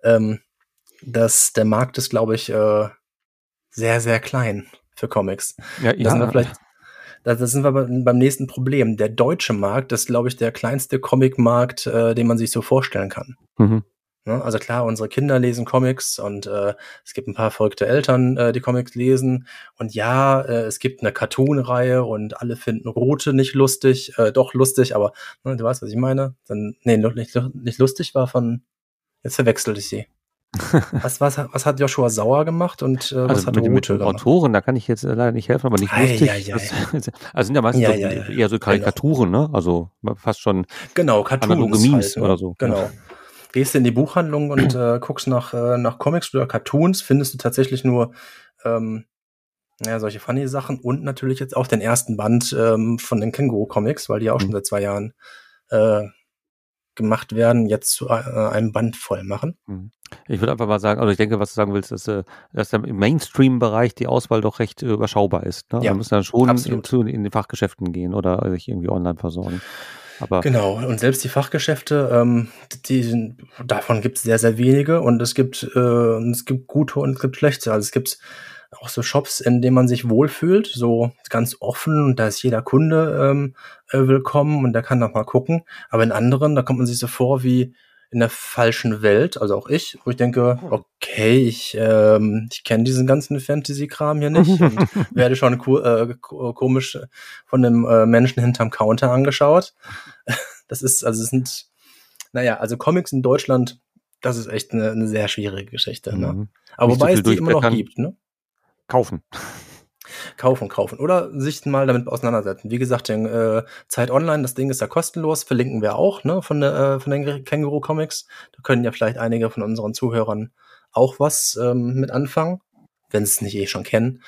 der Markt ist, glaube ich, sehr, sehr klein für Comics. Ja, Da sind wir beim nächsten Problem. Der deutsche Markt ist, glaube ich, der kleinste Comicmarkt, den man sich so vorstellen kann. Mhm. Ne? Also klar, unsere Kinder lesen Comics und es gibt ein paar verrückte Eltern, die Comics lesen. Und ja, es gibt eine Cartoon-Reihe und alle finden Rote nicht lustig. Doch lustig, aber ne, du weißt, was ich meine. Nicht lustig war von... Jetzt verwechsel ich sie. Was hat Joshua Sauer gemacht und was hat mit Rute den gemacht? Autoren, da kann ich jetzt leider nicht helfen, aber nicht lustig. Also sind ja meistens eher so Karikaturen, ne? Also fast schon analoge Memes halt, ne? oder so. Genau. Ja. Gehst in die Buchhandlung und guckst nach Comics oder Cartoons, findest du tatsächlich nur solche funny Sachen und natürlich jetzt auch den ersten Band von den Känguru-Comics, weil die auch schon seit 2 Jahren gemacht werden, jetzt zu einem Band voll machen. Ich würde einfach mal sagen, also ich denke, was du sagen willst, ist, dass im Mainstream-Bereich die Auswahl doch recht überschaubar ist. Ne? Ja, man muss dann schon in den Fachgeschäften gehen oder sich irgendwie online versorgen. Aber genau, und selbst die Fachgeschäfte, davon gibt es sehr, sehr wenige und es gibt gute und es gibt schlechte. Also es gibt auch so Shops, in denen man sich wohlfühlt, so ganz offen und da ist jeder Kunde willkommen und der kann noch mal gucken. Aber in anderen, da kommt man sich so vor wie in der falschen Welt, also auch ich, wo ich denke, okay, ich kenne diesen ganzen Fantasy-Kram hier nicht und werde schon komisch von einem Menschen hinterm Counter angeschaut. Also Comics in Deutschland, das ist echt eine sehr schwierige Geschichte. Ne? Aber wobei es die immer noch gibt, ne? Kaufen. Oder sich mal damit auseinandersetzen. Wie gesagt, den Zeit Online, das Ding ist ja kostenlos, verlinken wir auch, ne, von den Känguru Comics. Da können ja vielleicht einige von unseren Zuhörern auch was mit anfangen, wenn sie es nicht schon kennen.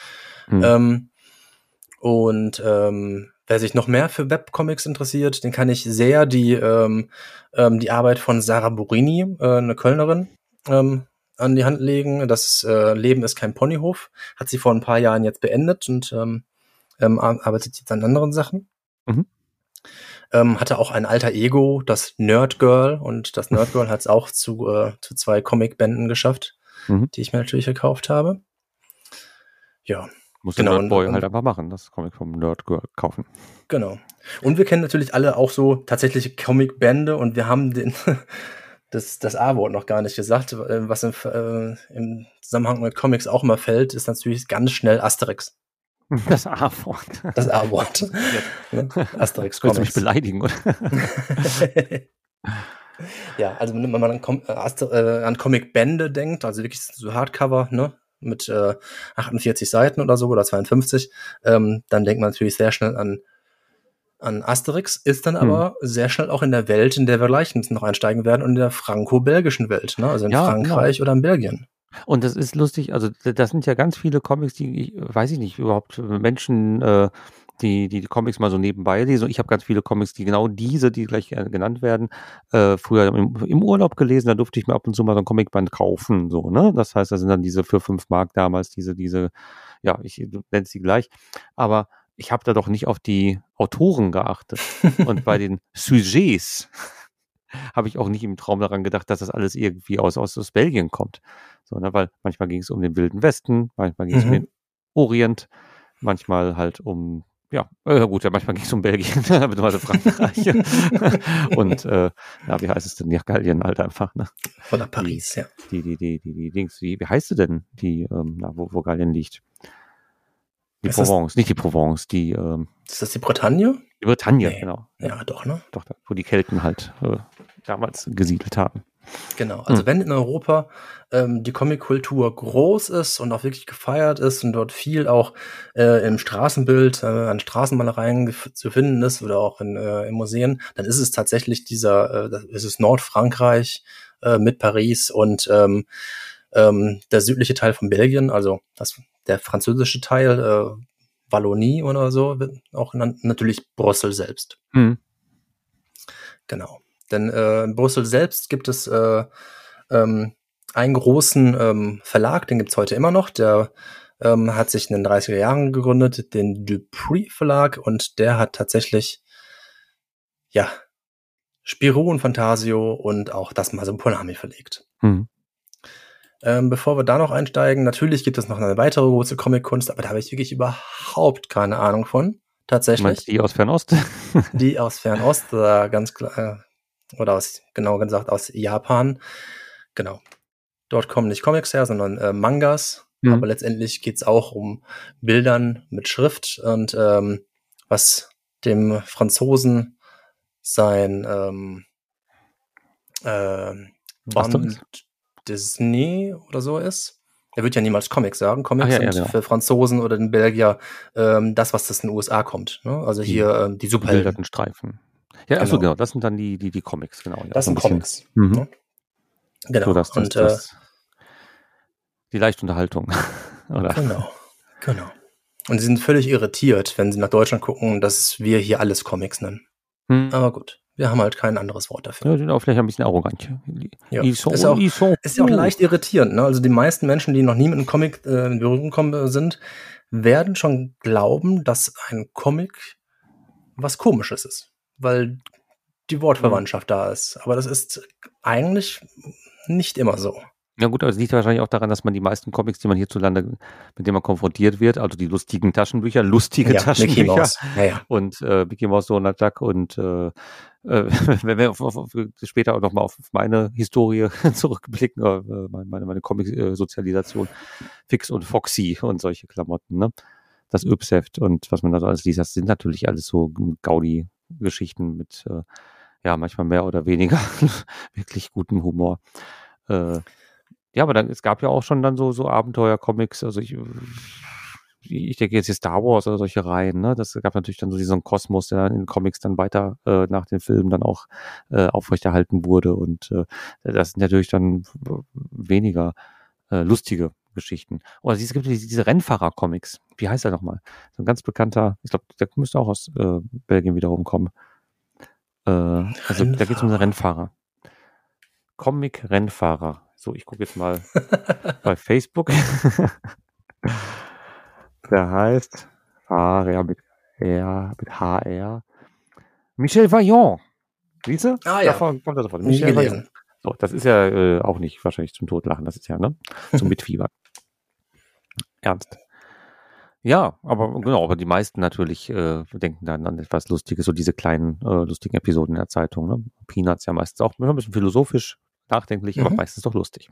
Wer sich noch mehr für Webcomics interessiert, den kann ich sehr die Arbeit von Sarah Burini, eine Kölnerin, an die Hand legen. Das Leben ist kein Ponyhof. Hat sie vor ein paar Jahren jetzt beendet und arbeitet jetzt an anderen Sachen. Hatte auch ein alter Ego, das Nerd Girl. Und das Nerd Girl hat es auch zu 2 Comicbänden geschafft, die ich mir natürlich gekauft habe. Ja. Muss der Nerdboy halt einfach machen, das Comic vom Nerd Girl kaufen. Genau. Und wir kennen natürlich alle auch so tatsächliche Comicbände und wir haben das A-Wort noch gar nicht gesagt. Was im Zusammenhang mit Comics auch immer fällt, ist natürlich ganz schnell Asterix. Das A-Wort. Das A-Wort. Asterix Comics. Willst du mich beleidigen, oder? Ja, also wenn man an Comicbände denkt, also wirklich so Hardcover, ne, mit 48 Seiten oder so oder 52, dann denkt man natürlich sehr schnell an Asterix, ist dann aber sehr schnell auch in der Welt, in der wir gleich noch einsteigen werden, und in der franco-belgischen Welt, ne? Also in Frankreich oder in Belgien. Und das ist lustig, also das sind ja ganz viele Comics, die, weiß ich nicht, überhaupt Menschen, die Comics mal so nebenbei lesen. Ich habe ganz viele Comics, die genau die gleich genannt werden, früher im Urlaub gelesen, da durfte ich mir ab und zu mal so ein Comicband kaufen, so, ne? Das heißt, da sind dann diese für 5 Mark damals, ja, ich nenne sie gleich, aber ich habe da doch nicht auf die Autoren geachtet. Und bei den Sujets habe ich auch nicht im Traum daran gedacht, dass das alles irgendwie aus Belgien kommt. So, ne? Weil manchmal ging es um den Wilden Westen, manchmal ging es um den Orient, manchmal halt um Ja, gut, ja, manchmal ging es um Belgien, beziehungsweise Frankreich. Und wie heißt es denn? Ja, Gallien halt einfach, ne? Oder Paris, ja. Die Dings, wie heißt sie denn, die, wo Gallien liegt? Die Ist das, Provence, nicht die Provence, die ist das die Bretagne? Bretagne, Nee. genau. Ja, doch, ne? Doch, wo die Kelten halt damals gesiedelt haben. Genau, also wenn in Europa die Comic-Kultur groß ist und auch wirklich gefeiert ist und dort viel auch im Straßenbild, an Straßenmalereien zu finden ist oder auch in Museen, dann ist es tatsächlich ist es Nordfrankreich mit Paris und der südliche Teil von Belgien, also der französische Teil, Wallonie oder so, wird auch genannt, natürlich Brüssel selbst. Mhm. Genau. Denn in Brüssel selbst gibt es einen großen Verlag, den gibt's heute immer noch. Der hat sich in den 30er Jahren gegründet, den Dupuis Verlag, und der hat tatsächlich, ja, Spirou und Fantasio und auch das Masumponami verlegt. Mhm. Bevor wir da noch einsteigen, natürlich gibt es noch eine weitere große Comic-Kunst, aber da habe ich wirklich überhaupt keine Ahnung von, tatsächlich. Meinst du die aus Fernost? Die aus Fernost, ganz klar, oder genau gesagt aus Japan. Genau. Dort kommen nicht Comics her, sondern Mangas. Mhm. Aber letztendlich geht's auch um Bildern mit Schrift und was dem Franzosen sein Band Disney oder so ist. Er wird ja niemals Comics sagen. Comics sind genau. für Franzosen oder den Belgier das, was das in den USA kommt. Ne? Also hier die Superhelden. Gebilderten Streifen. Ja, achso, genau. Das sind dann die Comics, genau. Ja, das sind Comics. Mhm. Ne? Genau. So, das die Leichtunterhaltung. Oder? Genau. Und sie sind völlig irritiert, wenn sie nach Deutschland gucken, dass wir hier alles Comics nennen. Aber gut, wir haben halt kein anderes Wort dafür. Ja, sind auch vielleicht ein bisschen arrogant. Ja. Ist ja auch leicht irritierend. Ne? Also die meisten Menschen, die noch nie mit einem Comic in Berührung gekommen sind, werden schon glauben, dass ein Comic was Komisches ist, weil die Wortverwandtschaft da ist. Aber das ist eigentlich nicht immer so. Ja gut, aber es liegt wahrscheinlich auch daran, dass man die meisten Comics, die man hierzulande, mit denen man konfrontiert wird, also die lustigen Taschenbücher, Taschenbücher Mickey Mouse. Ja. Und Mickey Mouse, Donald Duck und wenn wir später auch nochmal auf meine Historie zurückblicken, meine Comic-Sozialisation, Fix und Foxy und solche Klamotten, ne? Das Yps-Heft und was man da so alles liest, das sind natürlich alles so Gaudi-Geschichten mit manchmal mehr oder weniger wirklich gutem Humor. Ja, aber es gab ja auch schon dann so Abenteuer-Comics, also ich denke jetzt hier Star Wars oder solche Reihen, ne? Das gab natürlich dann so diesen Kosmos, der in den Comics dann weiter nach den Filmen dann auch aufrechterhalten wurde und das sind natürlich dann weniger lustige Geschichten. Oder es gibt diese Rennfahrer-Comics. Wie heißt der nochmal? So ein ganz bekannter, ich glaube, der müsste auch aus Belgien wiederum kommen. Also da geht es um einen Rennfahrer. Comic-Rennfahrer. So, ich gucke jetzt mal bei Facebook. Der heißt Fahrer mit HR. Michel Vaillant. Siehst du? Ah ja. Davon kommt er sofort. Michel Vaillant. So, das ist ja auch nicht wahrscheinlich zum Totlachen. Das ist ja, ne? Zum Mitfiebern. Ernst. Ja, aber die meisten natürlich denken dann an etwas Lustiges, so diese kleinen lustigen Episoden in der Zeitung. Ne? Peanuts ja meistens auch ein bisschen philosophisch, nachdenklich, aber meistens doch lustig.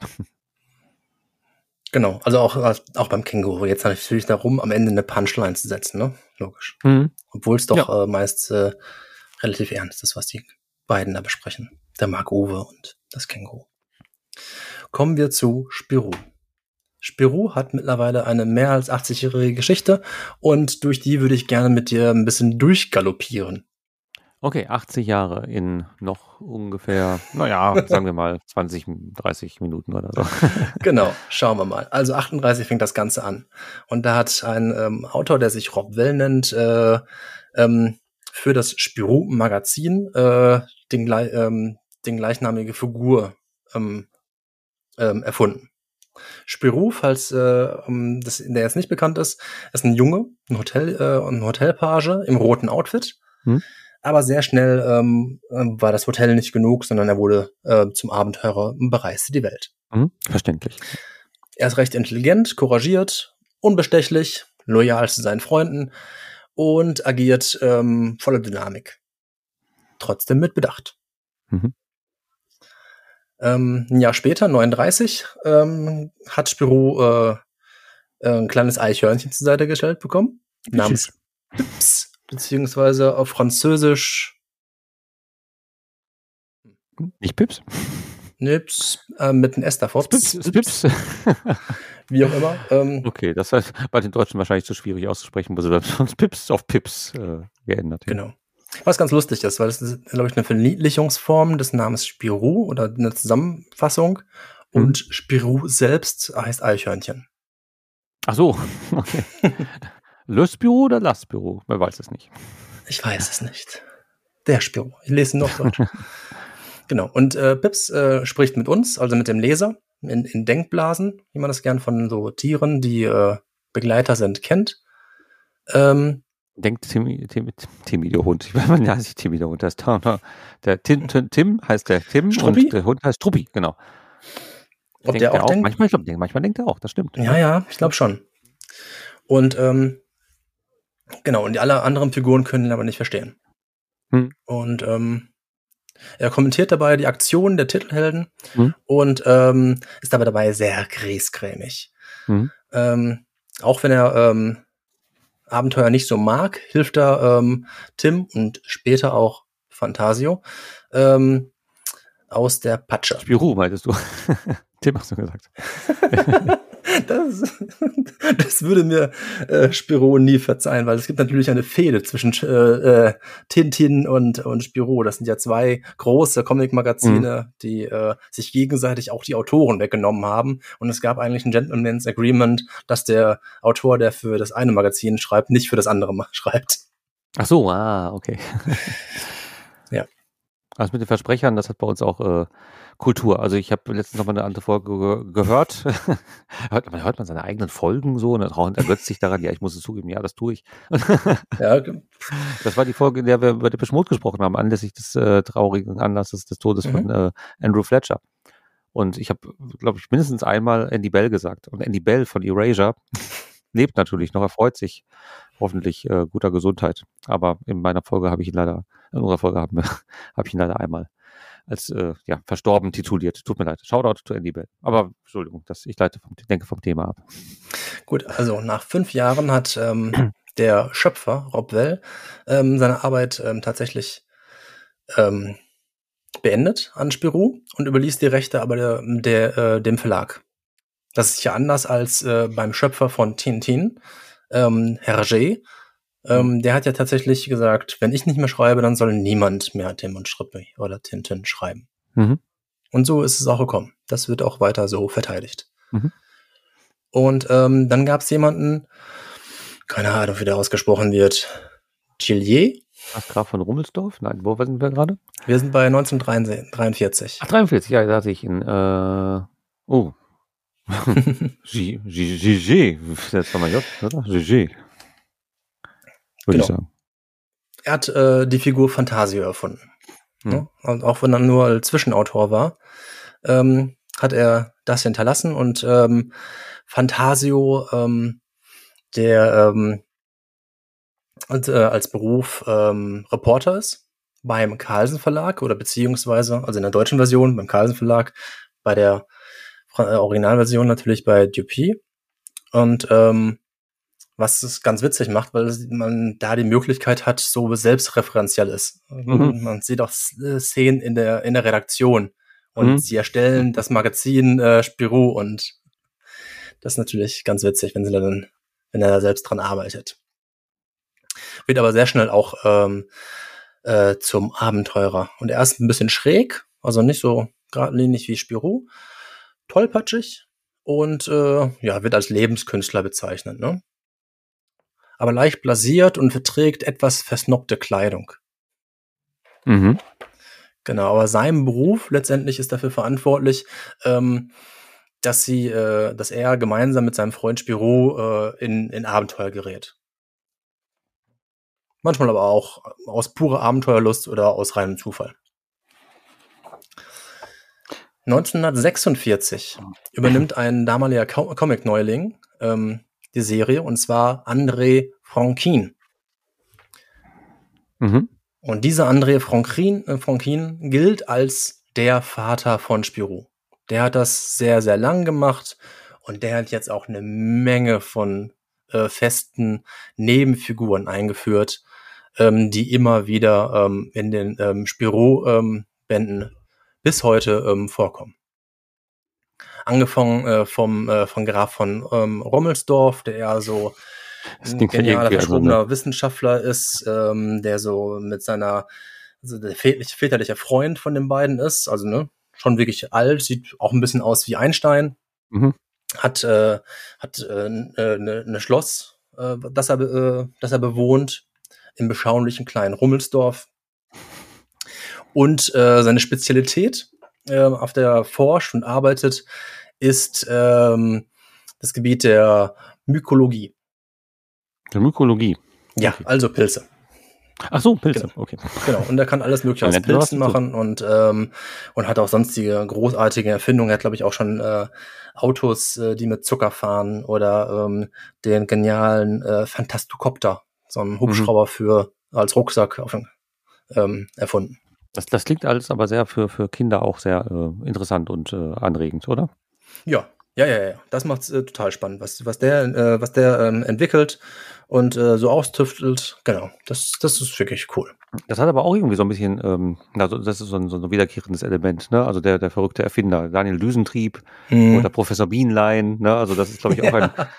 Genau, also auch beim Känguru. Jetzt natürlich darum, am Ende eine Punchline zu setzen, ne? Logisch. Obwohl es doch meist relativ ernst ist, was die beiden da besprechen. Der Marc-Uwe und das Känguru. Kommen wir zu Spirou. Spirou hat mittlerweile eine mehr als 80-jährige Geschichte und durch die würde ich gerne mit dir ein bisschen durchgaloppieren. Okay, 80 Jahre in noch ungefähr, sagen wir mal 20, 30 Minuten oder so. Genau, schauen wir mal. Also 38 fängt das Ganze an. Und da hat ein Autor, der sich Rob Well nennt, für das Spirou-Magazin den gleichnamige Figur erfunden. Spirou, falls der jetzt nicht bekannt ist ein Junge, ein Hotelpage im roten Outfit. Aber sehr schnell war das Hotel nicht genug, sondern er wurde zum Abenteurer und bereiste die Welt. Verständlich. Er ist recht intelligent, couragiert, unbestechlich, loyal zu seinen Freunden und agiert voller Dynamik. Trotzdem mit Bedacht. Mhm. Ein Jahr später, 39, hat Spirou ein kleines Eichhörnchen zur Seite gestellt bekommen, namens Pips, beziehungsweise auf Französisch Nicht Pips? Nips, mit einem S davor. Pips. Wie auch immer. Okay, das heißt bei den Deutschen wahrscheinlich zu schwierig auszusprechen, wo sie sonst Pips auf Pips geändert. Ja. Genau. Was ganz lustig ist, weil es ist, glaube ich, eine Verniedlichungsform des Namens Spirou oder eine Zusammenfassung. Und Spirou selbst heißt Eichhörnchen. Ach so, okay. Le Spirou oder La Spirou? Man weiß es nicht. Ich weiß es nicht. Der Spirou. Ich lese ihn noch Deutsch. Genau. Und Pips spricht mit uns, also mit dem Leser, in Denkblasen, wie man das gern von so Tieren, die Begleiter sind, kennt. Denkt Timmy der Hund. Man heißt nicht Timmy der Hund. Das ist der Tim heißt der Tim Struppi? Und der Hund heißt Struppi, genau. Ob der auch denkt? Manchmal denkt er auch, das stimmt. Ja, ich glaube schon. Und genau, und alle anderen Figuren können ihn aber nicht verstehen. Und er kommentiert dabei die Aktionen der Titelhelden und ist dabei sehr griesgrämig. Auch wenn er Abenteuer nicht so mag, hilft er Tim und später auch Fantasio aus der Patsche. Spirou, meintest du? Tim hast du gesagt. Das würde mir Spirou nie verzeihen, weil es gibt natürlich eine Fehde zwischen Tintin und Spirou. Das sind ja zwei große Comic-Magazine, die sich gegenseitig auch die Autoren weggenommen haben. Und es gab eigentlich ein Gentleman's Agreement, dass der Autor, der für das eine Magazin schreibt, nicht für das andere schreibt. Ach so, okay. Ja. Also mit den Versprechern, das hat bei uns auch Kultur. Also ich habe letztens noch mal eine andere Folge gehört. hört man seine eigenen Folgen so und ergötzt sich daran, ja, ich muss es zugeben, ja, das tue ich. Ja. Das war die Folge, in der wir über Depeche Mode gesprochen haben, anlässlich des traurigen Anlasses des Todes von Andrew Fletcher. Und ich habe, glaube ich, mindestens einmal Andy Bell gesagt. Und Andy Bell von Erasure lebt natürlich noch, er freut sich hoffentlich guter Gesundheit. Aber in unserer Folge habe ich ihn leider einmal als verstorben tituliert. Tut mir leid. Shoutout to Andy Bell. Aber Entschuldigung, ich denke vom Thema ab. Gut, also nach 5 Jahren hat der Schöpfer, Rob Well, seine Arbeit tatsächlich beendet an Spirou und überließ die Rechte aber dem Verlag. Das ist ja anders als beim Schöpfer von Tintin, Hergé. Der hat ja tatsächlich gesagt, wenn ich nicht mehr schreibe, dann soll niemand mehr Tim und Struppi oder Tintin schreiben. Und so ist es auch gekommen. Das wird auch weiter so verteidigt. Und dann gab es jemanden, keine Ahnung, wie der ausgesprochen wird, Gillier. Was, Graf von Rummelsdorf? Nein, wo sind wir gerade? Wir sind bei 1943. Ach, 43, ja, da sehe ich ihn. Gigi, das war mein J, oder? Gigi. Würde ich sagen. Er hat die Figur Fantasio erfunden. Ja? Und auch wenn er nur als Zwischenautor war, hat er das hinterlassen und Fantasio, der als Beruf Reporter ist beim Carlsen Verlag oder beziehungsweise, also in der deutschen Version beim Carlsen Verlag, bei der Originalversion natürlich bei Dupuis. Und was es ganz witzig macht, weil man da die Möglichkeit hat, so selbstreferenziell ist. Man sieht auch Szenen in der Redaktion und sie erstellen das Magazin Spirou und das ist natürlich ganz witzig, wenn er da selbst dran arbeitet. Wird aber sehr schnell auch zum Abenteurer. Und er ist ein bisschen schräg, also nicht so geradlinig wie Spirou, tollpatschig und wird als Lebenskünstler bezeichnet, ne? Aber leicht blasiert und verträgt etwas versnobte Kleidung. Genau, aber sein Beruf letztendlich ist dafür verantwortlich, dass er gemeinsam mit seinem Freund Spirou in Abenteuer gerät. Manchmal aber auch aus purer Abenteuerlust oder aus reinem Zufall. 1946 übernimmt ein damaliger Comic-Neuling die Serie, und zwar André Franquin. Mhm. Und dieser André Franquin gilt als der Vater von Spirou. Der hat das sehr, sehr lang gemacht und der hat jetzt auch eine Menge von festen Nebenfiguren eingeführt, die immer wieder in den Spirou-Bänden bis heute vorkommen. Angefangen von Graf von Rommelsdorf, der eher so Das ein klingt ja genialer, irgendwie also eine, verschrobener Wissenschaftler ist, der so mit seiner, also der väterliche Freund von den beiden ist, also ne, schon wirklich alt, sieht auch ein bisschen aus wie Einstein, mhm. hat ne Schloss, das er bewohnt im beschaulichen kleinen Rummelsdorf. Und seine Spezialität, auf der er forscht und arbeitet, ist das Gebiet der Mykologie. Der Mykologie. Ja, Okay. also Pilze. Ach so, Pilze, Genau. okay. Genau, und er kann alles Mögliche Man aus lernt immer was Pilzen dazu. machen und hat auch sonstige großartige Erfindungen. Er hat, glaube ich, auch schon Autos, die mit Zucker fahren oder den genialen Phantastokopter, so einen Hubschrauber als Rucksack erfunden. Das klingt alles aber sehr für Kinder auch sehr interessant und anregend, oder? Ja. Das macht's total spannend, was der entwickelt und so austüftelt. Genau, das ist wirklich cool. Das hat aber auch irgendwie so ein bisschen, also das ist so ein wiederkehrendes Element, ne? Also der verrückte Erfinder, Daniel Düsentrieb oder Professor Bienlein, ne? Also das ist, glaube ich, auch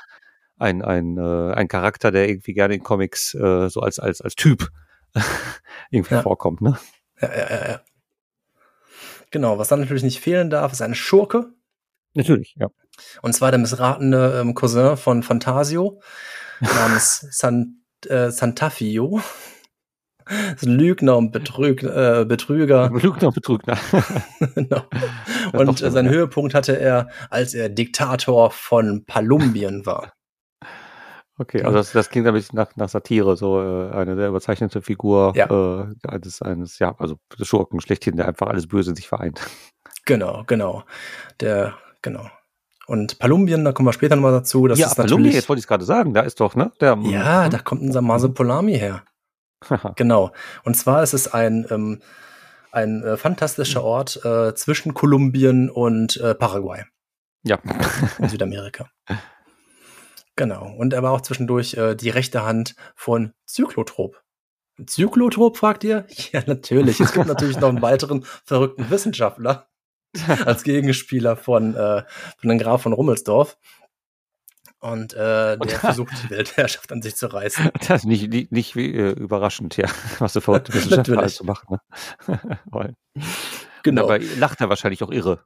ein Charakter, der irgendwie gerne in Comics so als Typ irgendwie Ja. vorkommt, ne? Ja. Genau, was dann natürlich nicht fehlen darf, ist eine Schurke. Natürlich, ja. Und zwar der missratene Cousin von Fantasio namens Santafio. Das ist ein Lügner und Betrüger. Betrügner. Genau. Das ist doch Und schlimmer, seinen ja. Höhepunkt hatte er, als er Diktator von Palumbien war. Okay, Ja. also das klingt ein bisschen nach Satire, so eine sehr überzeichnete Figur Ja. eines, ja, also des Schurken schlechthin, der einfach alles Böse in sich vereint. Genau. Genau. Und Palumbien, da kommen wir später nochmal dazu. Das Ja, ist Apollomie, natürlich. jetzt wollte ich es gerade sagen, da ist doch, ne? Der, Ja, da kommt unser Masopolami her. Genau. Und zwar ist es ein fantastischer Ort zwischen Kolumbien und Paraguay Ja. in Südamerika. Genau. Und er war auch zwischendurch die rechte Hand von Zyklotrop. Zyklotrop, fragt ihr? Ja, natürlich. Es gibt natürlich noch einen weiteren verrückten Wissenschaftler als Gegenspieler von dem Graf von Rummelsdorf. Und der versucht, die Weltherrschaft an sich zu reißen. Das ist nicht überraschend, ja, was so verrückte Wissenschaftler alles so machen. Ne? Genau. Und dabei lacht er wahrscheinlich auch irre.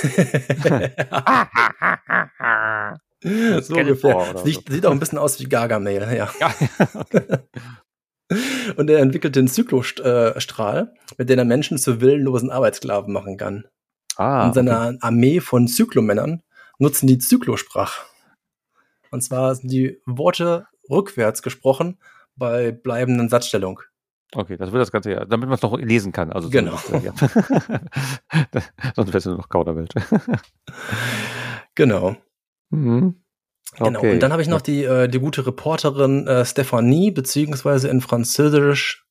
So ungefähr. Sieht auch ein bisschen aus wie Gargamel, ja. Okay. Und er entwickelt den Zyklostrahl, mit dem er Menschen zu willenlosen Arbeitssklaven machen kann. Und seine Armee von Zyklomännern nutzen die Zyklosprach. Und zwar sind die Worte rückwärts gesprochen bei bleibenden Satzstellung. Okay, das wird das Ganze ja, damit man es noch lesen kann. Also genau. Ja. Sonst wäre es nur noch Kauderwelt. Genau. Mhm. Okay. Genau. Und dann habe ich noch die gute Reporterin Stephanie, beziehungsweise in Französisch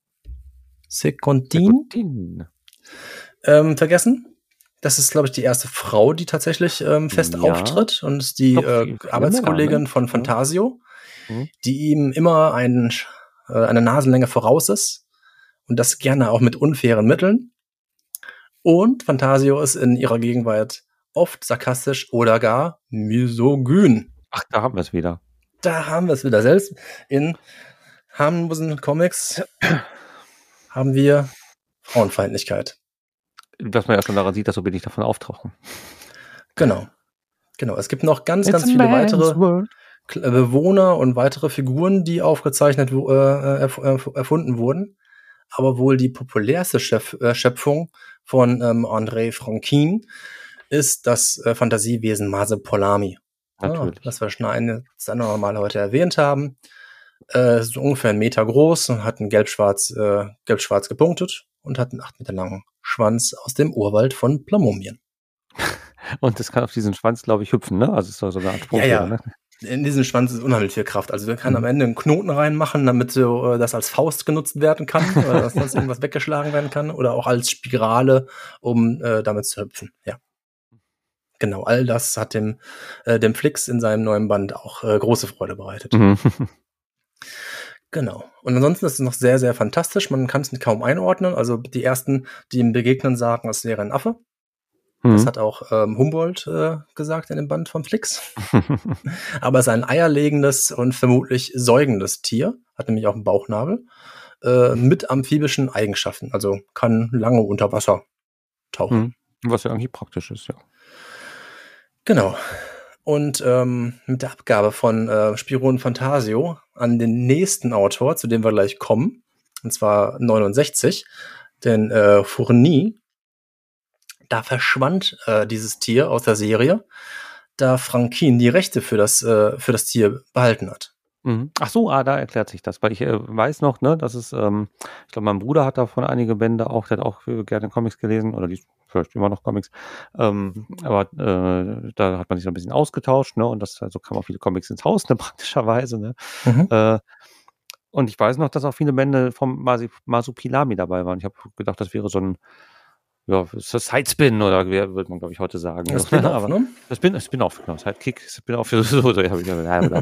Secontin. Vergessen. Das ist, glaube ich, die erste Frau, die tatsächlich fest auftritt und ist die Arbeitskollegin von Fantasio, die ihm immer eine Nasenlänge voraus ist und das gerne auch mit unfairen Mitteln. Und Fantasio ist in ihrer Gegenwart oft sarkastisch oder gar misogyn. Ach, da haben wir es wieder. Selbst in harmlosen Comics haben wir Frauenfeindlichkeit. Dass man ja schon daran sieht, dass so wenig davon auftauchen. Genau. Es gibt noch ganz viele weitere Bewohner und weitere Figuren, die aufgezeichnet erfunden wurden. Aber wohl die populärste Schöpfung von André Franquin ist das Fantasiewesen Masopolami. Natürlich. Das wir schon ein Mal heute erwähnt haben. Ist ungefähr 1 Meter groß und hat ein gelb-schwarz gepunktet und hat einen 8 Meter langen Schwanz aus dem Urwald von Plamumien. Und das kann auf diesen Schwanz, glaube ich, hüpfen, ne? Also es ist so eine Art Sprungfeder, Ja. ne? In diesem Schwanz ist unheimlich viel Kraft. Also der kann am Ende einen Knoten reinmachen, damit so, das als Faust genutzt werden kann oder dass sonst irgendwas weggeschlagen werden kann oder auch als Spirale, um damit zu hüpfen. Ja. Genau, all das hat dem Flix in seinem neuen Band auch große Freude bereitet. Mhm. Genau. Und ansonsten ist es noch sehr, sehr fantastisch. Man kann es kaum einordnen. Also die ersten, die ihm begegnen, sagen, es wäre ein Affe. Das hat auch Humboldt gesagt in dem Band vom Flix. Aber es ist ein eierlegendes und vermutlich säugendes Tier. Hat nämlich auch einen Bauchnabel. Mit amphibischen Eigenschaften. Also kann lange unter Wasser tauchen. Was ja eigentlich praktisch ist, ja. Genau. Und mit der Abgabe von Spirou Fantasio an den nächsten Autor, zu dem wir gleich kommen, und zwar 69, denn Fournier, da verschwand dieses Tier aus der Serie, da Franquin die Rechte für das Tier behalten hat. Ach so, da erklärt sich das, weil ich weiß noch, ne, dass es, ich glaube, mein Bruder hat davon einige Bände auch, der hat auch gerne Comics gelesen oder liest vielleicht immer noch Comics, aber da hat man sich so ein bisschen ausgetauscht, ne, und das, also kamen auch viele Comics ins Haus, ne, praktischerweise, ne. Und ich weiß noch, dass auch viele Bände vom Masupilami dabei waren. Ich habe gedacht, das wäre so ein, ja, Sidespin oder würde man, glaube ich, heute sagen. Das Spin-off, aber ne? Das Spin-off, genau. Sidekick, Spin-off, so habe ich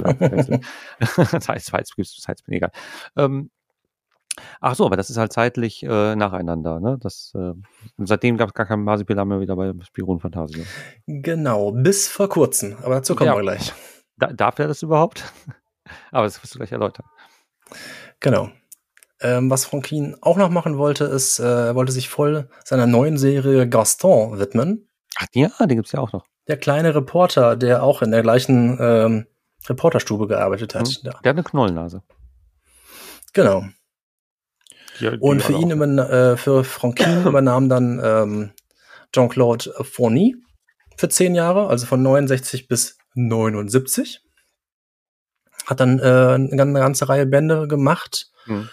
Sidespin, egal. Ach so, aber das ist halt zeitlich nacheinander, ne? Seitdem gab es gar kein Marsipilami mehr wieder bei Spirou Fantasio. Genau, bis vor kurzem. Aber dazu kommen wir gleich. Darf er das überhaupt? Aber das wirst du gleich erläutern. Genau. Was Franquin auch noch machen wollte, ist, er wollte sich voll seiner neuen Serie Gaston widmen. Ach ja, den gibt's ja auch noch. Der kleine Reporter, der auch in der gleichen Reporterstube gearbeitet hat. Der hat eine Knollennase. Genau. Und für ihn auch. für Franquin übernahm dann Jean-Claude Fournier für 10 Jahre, also von 69 bis 79. Hat dann eine ganze Reihe Bände gemacht.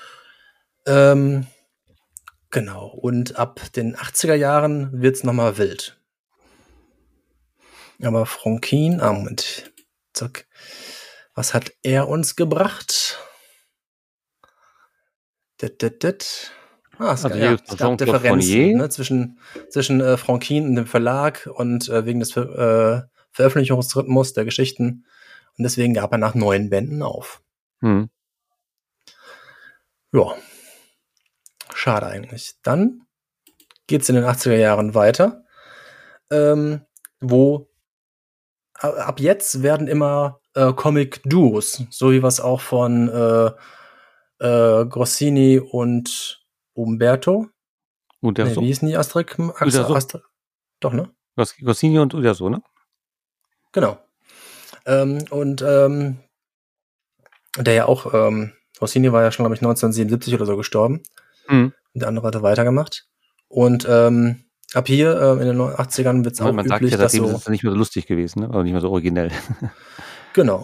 Genau. Und ab den 80er Jahren wird's nochmal wild. Aber Franquin, Moment. Zack. Was hat er uns gebracht? Es gab Differenzen, ne, zwischen Franquin und dem Verlag und wegen des Veröffentlichungsrhythmus der Geschichten. Und deswegen gab er nach 9 Bänden auf. Ja. Schade eigentlich. Dann geht's in den 80er Jahren weiter, wo ab jetzt werden immer Comic-Duos, so wie was auch von Goscinny und Umberto. Uderzo? Nee, wie hießen die Uderzo. Doch, ne? Goscinny und Uderzo, ne? Genau. Der ja auch, Goscinny war ja schon, glaube ich, 1977 oder so gestorben. Und der andere hat weitergemacht. Und ab hier in den 80ern wird es auch man üblich, sagt ja, dass seitdem so... ist es nicht mehr so lustig gewesen, ne? Oder nicht mehr so originell. Genau.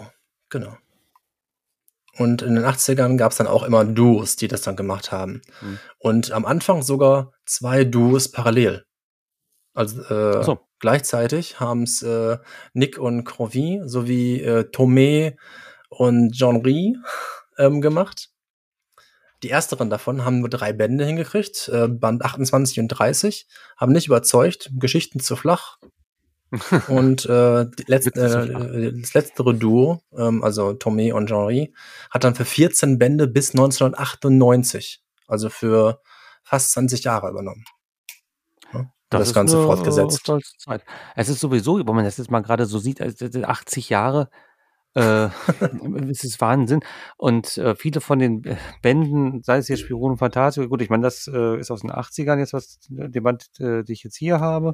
Und in den 80ern gab es dann auch immer Duos, die das dann gemacht haben. Und am Anfang sogar 2 Duos parallel. Also gleichzeitig haben es Nick und Crovy sowie Tomé und Jean-Ry gemacht. Die ersteren davon haben nur 3 Bände hingekriegt, Band 28 und 30, haben nicht überzeugt, Geschichten zu flach. Und das letztere Duo, also Tomé und Jean-Ry, hat dann für 14 Bände bis 1998, also für fast 20 Jahre übernommen. Ja, das Ganze fortgesetzt. Stolze Zeit. Es ist sowieso, wenn man das jetzt mal gerade so sieht, 80 Jahre, es ist Wahnsinn. Und viele von den Bänden, sei es jetzt Spirou Fantasio, gut, ich meine, das ist aus den 80ern jetzt, was den Band, den ich jetzt hier habe.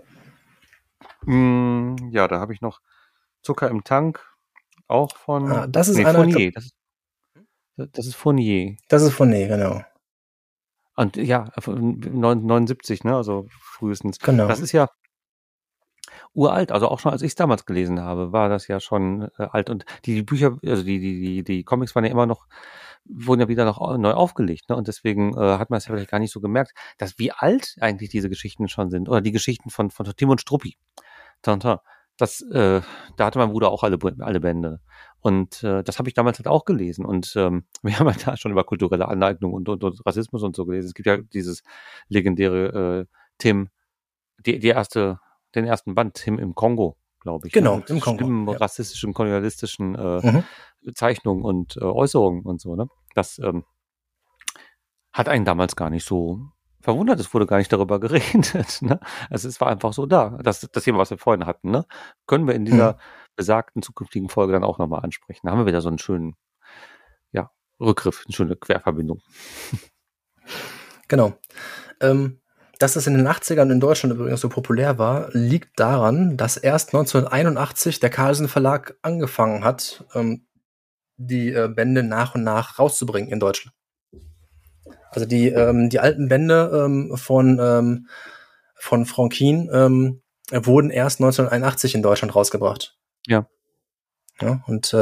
Ja, da habe ich noch Zucker im Tank, auch von das ist Fournier. Das ist Fournier. Das ist Fournier, genau. Und ja, 79, ne, also frühestens. Genau. Das ist ja uralt, also auch schon als ich es damals gelesen habe, war das ja schon alt. Und die Bücher, also die Comics waren ja immer noch, wurden ja wieder noch neu aufgelegt, ne? Und deswegen hat man es ja vielleicht gar nicht so gemerkt, dass wie alt eigentlich diese Geschichten schon sind. Oder die Geschichten von Tim und Struppi. Da hatte mein Bruder auch alle Bände. Und das habe ich damals halt auch gelesen. Und wir haben halt da schon über kulturelle Aneignung und Rassismus und so gelesen. Es gibt ja dieses legendäre Tim, den ersten Band, Tim im Kongo, glaube ich, ne? Genau, Mit im Kongo. schlimmen Ja. rassistischen, kolonialistischen Mhm. Zeichnungen und Äußerungen und so, ne? Das hat einen damals gar nicht so verwundert. Es wurde gar nicht darüber geredet, ne? Also es war einfach so da. Das Thema, was wir vorhin hatten, ne? Können wir in dieser Mhm. besagten zukünftigen Folge dann auch nochmal ansprechen. Da haben wir wieder so einen schönen, ja, Rückgriff, eine schöne Querverbindung. Genau. Dass es in den 80ern in Deutschland übrigens so populär war, liegt daran, dass erst 1981 der Carlsen Verlag angefangen hat, die Bände nach und nach rauszubringen in Deutschland. Also die alten Bände von Franquin wurden erst 1981 in Deutschland rausgebracht. Ja. Ja, und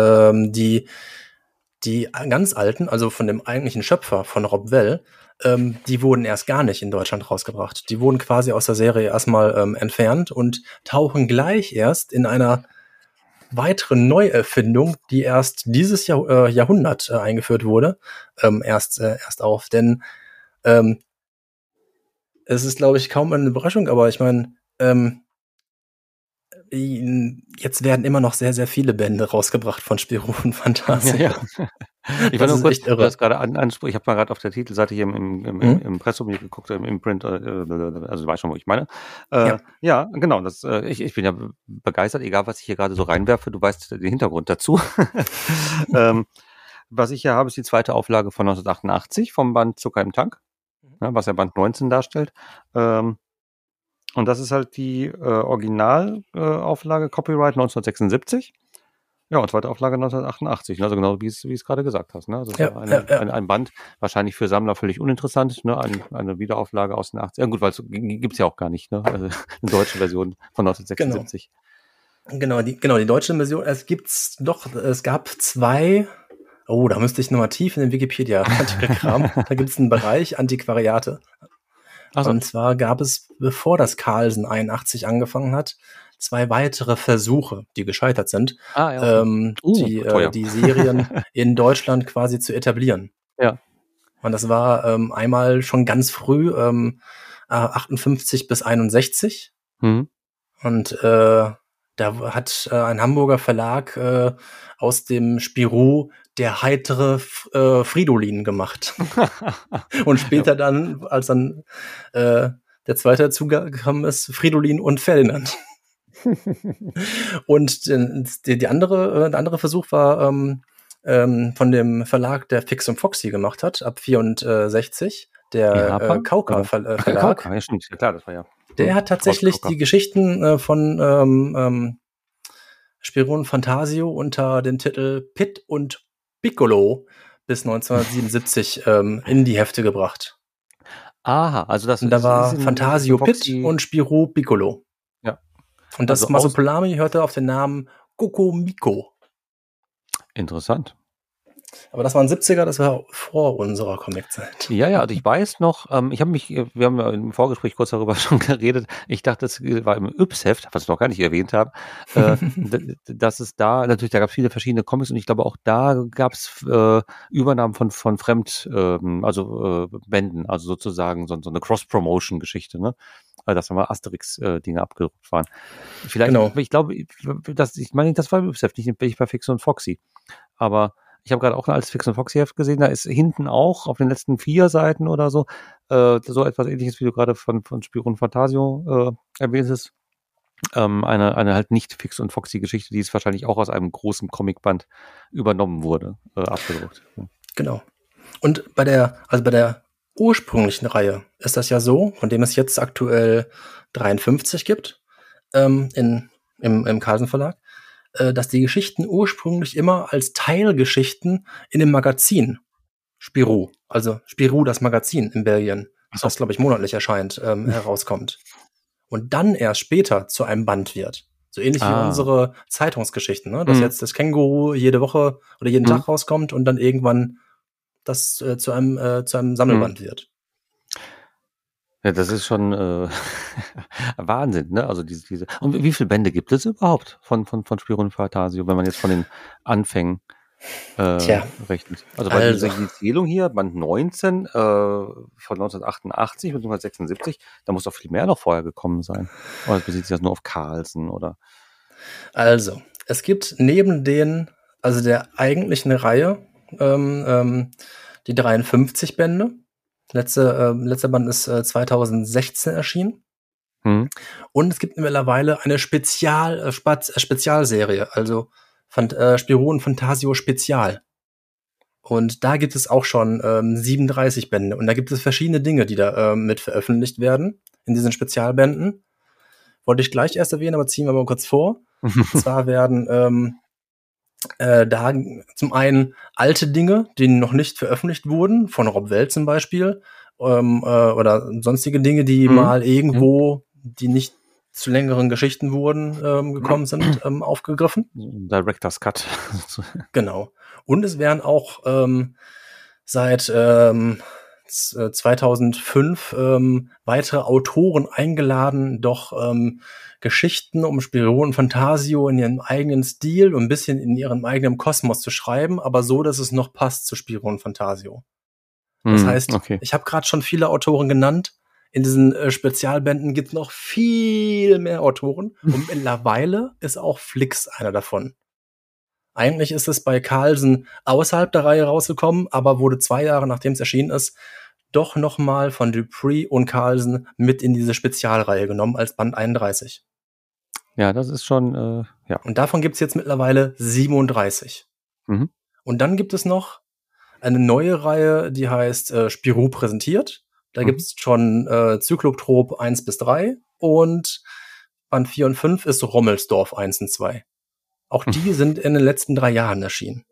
die ganz alten, also von dem eigentlichen Schöpfer, von Rob Well, die wurden erst gar nicht in Deutschland rausgebracht. Die wurden quasi aus der Serie erstmal entfernt und tauchen gleich erst in einer weiteren Neuerfindung, die erst dieses Jahrhundert eingeführt wurde, erst auf. Denn es ist, glaube ich, kaum eine Überraschung, aber ich meine, jetzt werden immer noch sehr, sehr viele Bände rausgebracht von Spirou und Fantasio. Ja. Ich war Das nur ist kurz, echt du irre. hast gerade ich habe mal gerade auf der Titelseite hier Mhm. im Impressum hier geguckt, im Imprint, also du weißt schon, wo ich meine. Ja. Ja, genau, ich bin ja begeistert, egal was ich hier gerade so reinwerfe, du weißt den Hintergrund dazu. Was ich hier habe, ist die zweite Auflage von 1988 vom Band Zucker im Tank, ja, was ja Band 19 darstellt. Und das ist halt die Originalauflage, Copyright 1976. Ja, und zweite Auflage 1988, ne? Also genau wie es gerade gesagt hast. Ne? Also es Ja, war ja, ja. ein Band, wahrscheinlich für Sammler völlig uninteressant, ne? Eine Wiederauflage aus den 80ern. Ja gut, weil es gibt's ja auch gar nicht, ne? Also eine deutsche Version von Genau. 1976. Genau, die deutsche Version, es gab zwei, oh, da müsste ich nochmal tief in den Wikipedia-Artikel kramen. Da gibt es einen Bereich Antiquariate. Achso. Und zwar gab es, bevor das Carlsen 81 angefangen hat, zwei weitere Versuche, die gescheitert sind, Ah, ja, okay. Teuer. die Serien in Deutschland quasi zu etablieren. Ja. Und das war einmal schon ganz früh, 58 bis 61. Mhm. Und da hat ein Hamburger Verlag aus dem Spirou der heitere Fridolin gemacht. Und später dann, als dann der zweite dazugekommen ist, Fridolin und Ferdinand. Und der andere Versuch war von dem Verlag, der Fix und Foxy gemacht hat, ab 64, der Japan? Kauka Verlag. Kauka, ja stimmt, ja klar, das war ja. Der hat tatsächlich die Geschichten von Spirou und Fantasio unter dem Titel Pit und Piccolo bis 1977 in die Hefte gebracht. Aha, also das Und da war in Fantasio Pit Foxy, und Spirou Piccolo. ja. Und das Also aus Masopolami hörte auf den Namen Kokomiko. interessant. Aber das waren 70er, das war vor unserer Comic-Zeit. Ja, also ich weiß noch, wir haben ja im Vorgespräch kurz darüber schon geredet. Ich dachte, es war im Yps-Heft, was wir noch gar nicht erwähnt haben, dass es da, natürlich, da gab es viele verschiedene Comics und ich glaube auch da gab es Übernahmen von Bänden, also sozusagen so eine Cross-Promotion-Geschichte, ne? Dass da mal Asterix-Dinge abgedruckt waren. Vielleicht, Genau. ich glaube, ich meine, das war im Yps-Heft, nicht bei Fix und Foxy. Aber ich habe gerade auch ein altes Fix und Foxy Heft gesehen, da ist hinten auch auf den letzten 4 Seiten oder so so etwas Ähnliches, wie du gerade von Spirou und Fantasio erwähntest. Eine halt nicht Fix und Foxy Geschichte, die es wahrscheinlich auch aus einem großen Comicband übernommen wurde, abgedruckt. Genau. Und bei der ursprünglichen Reihe ist das ja so, von dem es jetzt aktuell 53 gibt, im Carlsen Verlag, dass die Geschichten ursprünglich immer als Teilgeschichten in dem Magazin Spirou, also Spirou das Magazin in Belgien, Ach so. das, glaube ich, monatlich erscheint, herauskommt. Und dann erst später zu einem Band wird. So ähnlich wie unsere Zeitungsgeschichten, ne? Dass jetzt das Känguru jede Woche oder jeden Tag rauskommt und dann irgendwann das zu einem Sammelband wird. Ja, das ist schon Wahnsinn, ne? Also diese. Und wie viele Bände gibt es überhaupt von Spirou und Fantasio, wenn man jetzt von den Anfängen Tja, rechnet? Also weil also, die Zählung hier, Band 19 von 1988 bzw. 76, da muss doch viel mehr noch vorher gekommen sein. Oder bezieht sich das nur auf Carlsen oder? also, es gibt neben also der eigentlichen Reihe, die 53 Bände. Letzter Band ist 2016 erschienen. Hm? Und es gibt mittlerweile eine Spezialserie, also Spirou und Fantasio Spezial. Und da gibt es auch schon 37 Bände. Und da gibt es verschiedene Dinge, die da mit veröffentlicht werden in diesen Spezialbänden. Wollte ich gleich erst erwähnen, aber ziehen wir mal kurz vor. Und zwar werden da zum einen alte Dinge, die noch nicht veröffentlicht wurden, von Rob Welt zum Beispiel, oder sonstige Dinge, die Hm? mal Hm? irgendwo, die nicht zu längeren Geschichten wurden, gekommen sind, aufgegriffen. Director's Cut. Genau. Und es werden auch seit 2005 weitere Autoren eingeladen, doch Geschichten um Spirou und Fantasio in ihrem eigenen Stil und ein bisschen in ihrem eigenen Kosmos zu schreiben, aber so, dass es noch passt zu Spirou und Fantasio. Das heißt, Okay. ich habe gerade schon viele Autoren genannt. In diesen Spezialbänden gibt es noch viel mehr Autoren und mittlerweile ist auch Flix einer davon. Eigentlich ist es bei Carlsen außerhalb der Reihe rausgekommen, aber wurde 2 Jahre, nachdem es erschienen ist, doch nochmal von Dupree und Carlsen mit in diese Spezialreihe genommen als Band 31. Ja, das ist schon, ja. Und davon gibt es jetzt mittlerweile 37. Mhm. Und dann gibt es noch eine neue Reihe, die heißt Spirou präsentiert. Da gibt Mhm. es schon Zyklotrop 1 bis 3 und Band 4 und 5 ist Rommelsdorf 1 und 2. Auch die sind in den letzten 3 Jahren erschienen.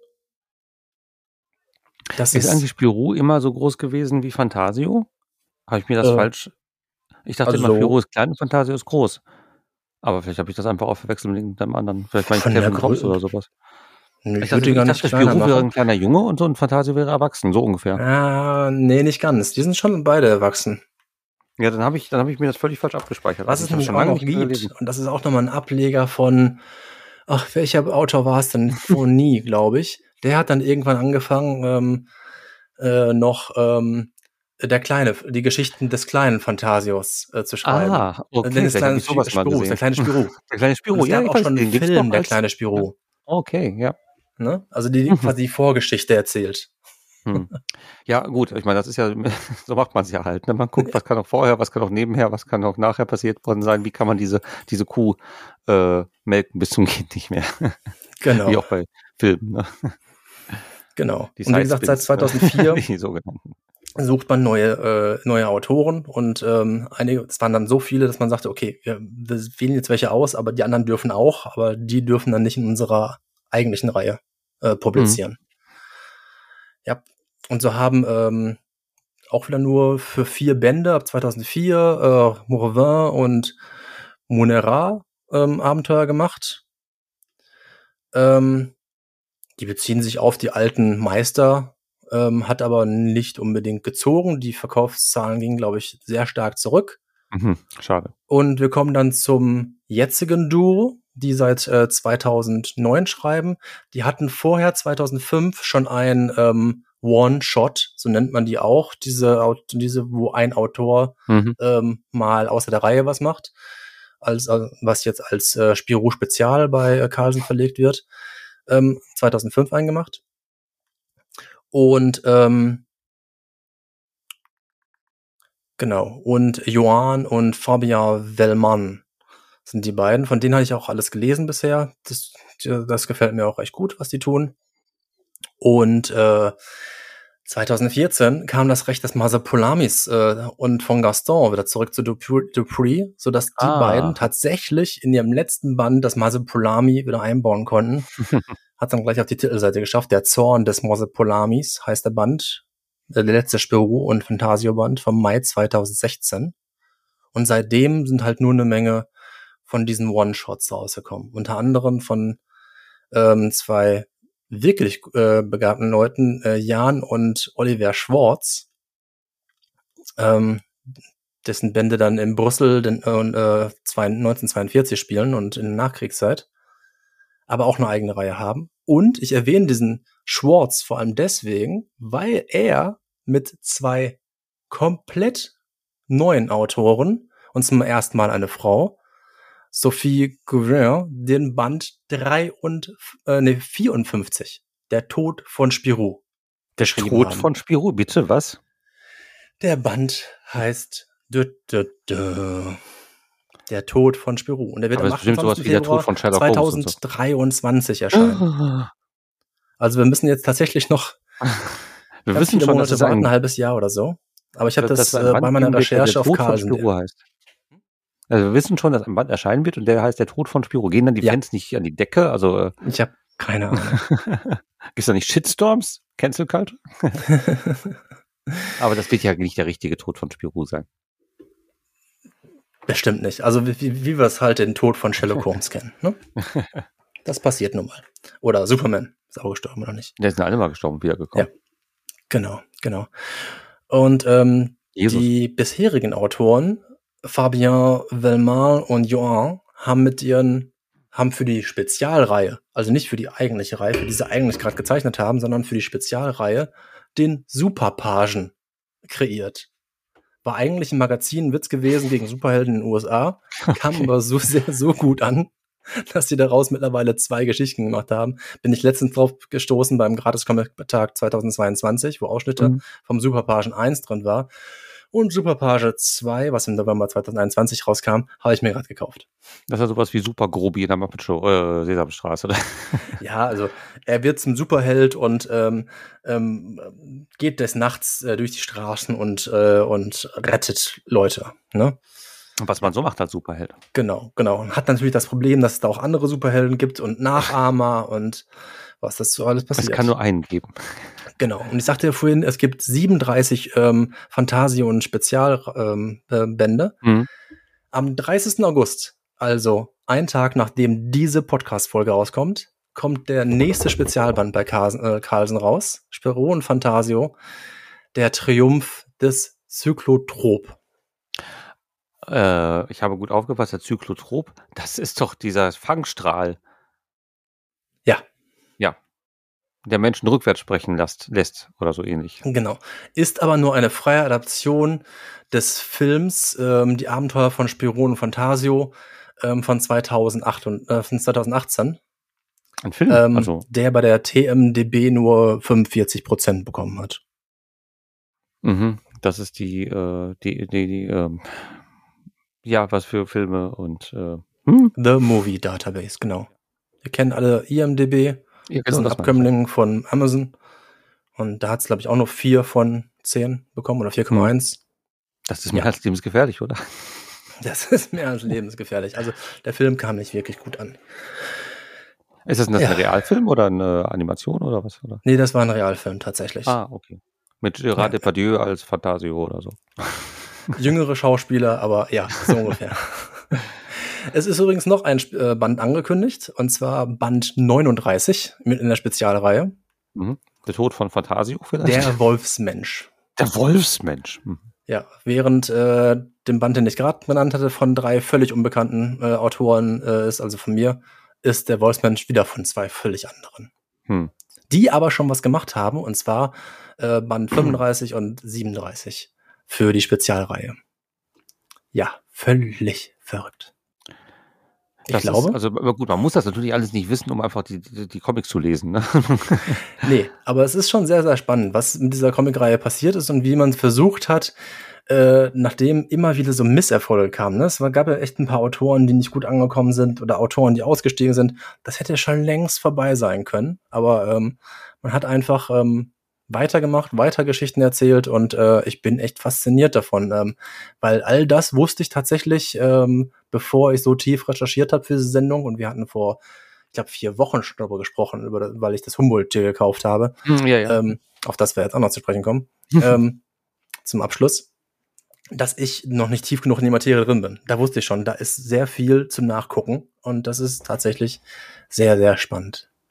Das Ist eigentlich ist Spirou immer so groß gewesen wie Fantasio? Habe ich mir das falsch? Ich dachte immer, Spirou also ist klein und Fantasio ist groß. Aber vielleicht habe ich das einfach auch verwechselt mit einem anderen. Vielleicht meine ich von der Kevin Drops Größe. oder sowas. Ich würde die Ich gar nicht dachte, kleiner Spirou wäre ein machen. kleiner Junge und so ein Fantasio wäre erwachsen, so ungefähr. Nee, nicht ganz. Die sind schon beide erwachsen. Ja, dann habe ich mir das völlig falsch abgespeichert. Was Also es ich habe nämlich schon auch lange noch nicht mehr gibt, gelesen. und das ist auch nochmal ein Ableger von, ach, welcher Autor war es denn? Foni, glaube ich. Der hat dann irgendwann angefangen, noch die Geschichten des kleinen Phantasios zu schreiben. Ah, okay, Des vielleicht habe kleinen ich sowas mal Spirous, der gesehen. kleine Spirou. Der kleine Und Spirou, es ja, gab ich auch weiß, schon einen den gibt's noch Film, der als. kleine Ja. Spirou. Okay, ja. Ne? Also die quasi die Vorgeschichte erzählt. Hm. Ja, gut, ich meine, das ist ja, so macht man es ja halt. Ne? Man guckt, was kann auch vorher, was kann auch nebenher, was kann auch nachher passiert worden sein, wie kann man diese Kuh melken bis zum geht nicht mehr. Wie Genau. auch bei Filmen, ne? Genau. Die Und wie gesagt, seit Sidespins, 2004 die sogenannten. sucht man neue Autoren und es waren dann so viele, dass man sagte, okay, wir wählen jetzt welche aus, aber die anderen dürfen auch, aber die dürfen dann nicht in unserer eigentlichen Reihe Mhm. publizieren. Ja, und so haben auch wieder nur für 4 Bände ab 2004 Morvin und Monera Abenteuer gemacht. Die beziehen sich auf die alten Meister, hat aber nicht unbedingt gezogen. Die Verkaufszahlen gingen, glaube ich, sehr stark zurück. Mhm. Schade. Und wir kommen dann zum jetzigen Duo, die seit 2009 schreiben. Die hatten vorher 2005 schon ein One-Shot, so nennt man die auch, wo ein Autor Mhm. mal außer der Reihe was macht, was jetzt als Spirou Spezial bei Carlsen verlegt wird. 2005 eingemacht. Und genau. Und Joan und Fabien Vellman sind die beiden. Von denen habe ich auch alles gelesen bisher. Das gefällt mir auch recht gut, was die tun. Und 2014 kam das Recht des Masopolamis und von Gaston wieder zurück zu Dupree, sodass die beiden Ah. tatsächlich in ihrem letzten Band das Masopolami wieder einbauen konnten. Hat dann gleich auf die Titelseite geschafft. Der Zorn des Masopolamis heißt der Band. Der letzte Spirou- und Fantasio-Band vom Mai 2016. Und seitdem sind halt nur eine Menge von diesen One-Shots rausgekommen. Unter anderem von 2 wirklich begabten Leuten, Jan und Oliver Schwartz. dessen Bände dann in Brüssel 1942 spielen und in der Nachkriegszeit, aber auch eine eigene Reihe haben. Und ich erwähne diesen Schwartz vor allem deswegen, weil er mit 2 komplett neuen Autoren, und zum ersten Mal eine Frau, Sophie Gouin, den Band 54, Der Tod von Spirou, geschrieben Tod haben. von Spirou, bitte, was? Der Band heißt Der Tod von Spirou. Und der wird Aber am es ist bestimmt sowas 28. wie der Tod Februar von Sherlock Holmes und so. 2023 erscheinen. Also wir müssen jetzt tatsächlich noch Wir ganz wissen viele schon, dass Monate es warten, ein, ein halbes Jahr oder so. Aber ich habe dass das es einen Band bei meiner geben wird, der Recherche auf Tod von Carlsen. Spirou heißt. Also wir wissen schon, dass ein Band erscheinen wird und der heißt Der Tod von Spirou. Gehen dann die Ja. Fans nicht an die Decke? Also Ich habe keine Ahnung. gibt's da nicht Shitstorms? Cancel Culture? Aber das wird ja nicht der richtige Tod von Spirou sein. Bestimmt nicht. Also wie wir es halt den Tod von Sherlock Holmes kennen. Ne? Das passiert nun mal. Oder Superman ist auch gestorben, oder nicht? Der ist alle mal gestorben, wiedergekommen. Ja. Genau. Und Jesus. die bisherigen Autoren, Fabien Vellemalt und Johan, haben für die Spezialreihe, also nicht für die eigentliche Reihe, für die sie eigentlich gerade gezeichnet haben, sondern für die Spezialreihe, den Superpagen kreiert. War eigentlich ein Magazinwitz gewesen gegen Superhelden in den USA, kam aber so gut an, dass die daraus mittlerweile 2 Geschichten gemacht haben. Bin ich letztens drauf gestoßen beim Gratis-Comic-Tag 2022, wo Ausschnitte vom Superpagen 1 drin war. Und Superpage 2, was im November 2021 rauskam, habe ich mir gerade gekauft. Das ist ja sowas wie Super Grobi in der Muppet Show, Sesamstraße, oder? Ja, also er wird zum Superheld und geht des Nachts durch die Straßen und rettet Leute. Ne? Was man so macht als Superheld. Genau. Und hat natürlich das Problem, dass es da auch andere Superhelden gibt und Nachahmer und was das so alles passiert. Es kann nur einen geben. Genau. Und ich sagte ja vorhin, es gibt 37 Fantasie- und Spezialbände. Am 30. August, also ein Tag nachdem diese Podcast-Folge rauskommt, kommt der nächste Spezialband bei Carlsen raus. Spirou und Fantasio, der Triumph des Zyklotrop. Ich habe gut aufgepasst, der Zyklotrop, das ist doch dieser Fangstrahl. Ja. Der Menschen rückwärts sprechen lässt oder so ähnlich. Genau. Ist aber nur eine freie Adaption des Films Die Abenteuer von Spirou und Fantasio von 2018. Ein Film? Der bei der TMDB nur 45% bekommen hat. Das ist die was für Filme und The Movie Database, genau. Wir kennen alle IMDb. Das ist ein Abkömmling von Amazon. Und da hat es, glaube ich, auch noch 4 von 10 bekommen oder 4,1. Das ist mehr als lebensgefährlich, oder? Das ist mehr als lebensgefährlich. Also der Film kam nicht wirklich gut an. Ist das ein Realfilm oder eine Animation oder was? Oder? Nee, das war ein Realfilm tatsächlich. Ah, okay. Mit Gérard Depardieu als Fantasio oder so. Jüngere Schauspieler, aber ja, so ungefähr. Es ist übrigens noch ein Band angekündigt, und zwar Band 39 in der Spezialreihe. Der Tod von Fantasio vielleicht? Der Wolfsmensch. Der Wolfsmensch. Ja, während dem Band, den ich gerade benannt hatte, von 3 völlig unbekannten Autoren ist, also von mir, ist der Wolfsmensch wieder von 2 völlig anderen. Die aber schon was gemacht haben, und zwar Band 35 und 37 für die Spezialreihe. Ja, völlig verrückt. Ich glaube. Aber gut, man muss das natürlich alles nicht wissen, um einfach die Comics zu lesen. Ne? Nee, aber es ist schon sehr, sehr spannend, was mit dieser Comicreihe passiert ist und wie man versucht hat, nachdem immer wieder so Misserfolge kamen. Ne? Es gab ja echt ein paar Autoren, die nicht gut angekommen sind oder Autoren, die ausgestiegen sind. Das hätte schon längst vorbei sein können. Aber man hat einfach weitergemacht, weiter Geschichten erzählt und ich bin echt fasziniert davon, weil all das wusste ich tatsächlich, bevor ich so tief recherchiert habe für diese Sendung, und wir hatten vor, ich glaube, 4 Wochen schon darüber gesprochen, weil ich das Humboldt-Tier gekauft habe, auf das wir jetzt auch noch zu sprechen kommen, zum Abschluss, dass ich noch nicht tief genug in die Materie drin bin. Da wusste ich schon, da ist sehr viel zum Nachgucken und das ist tatsächlich sehr, sehr spannend.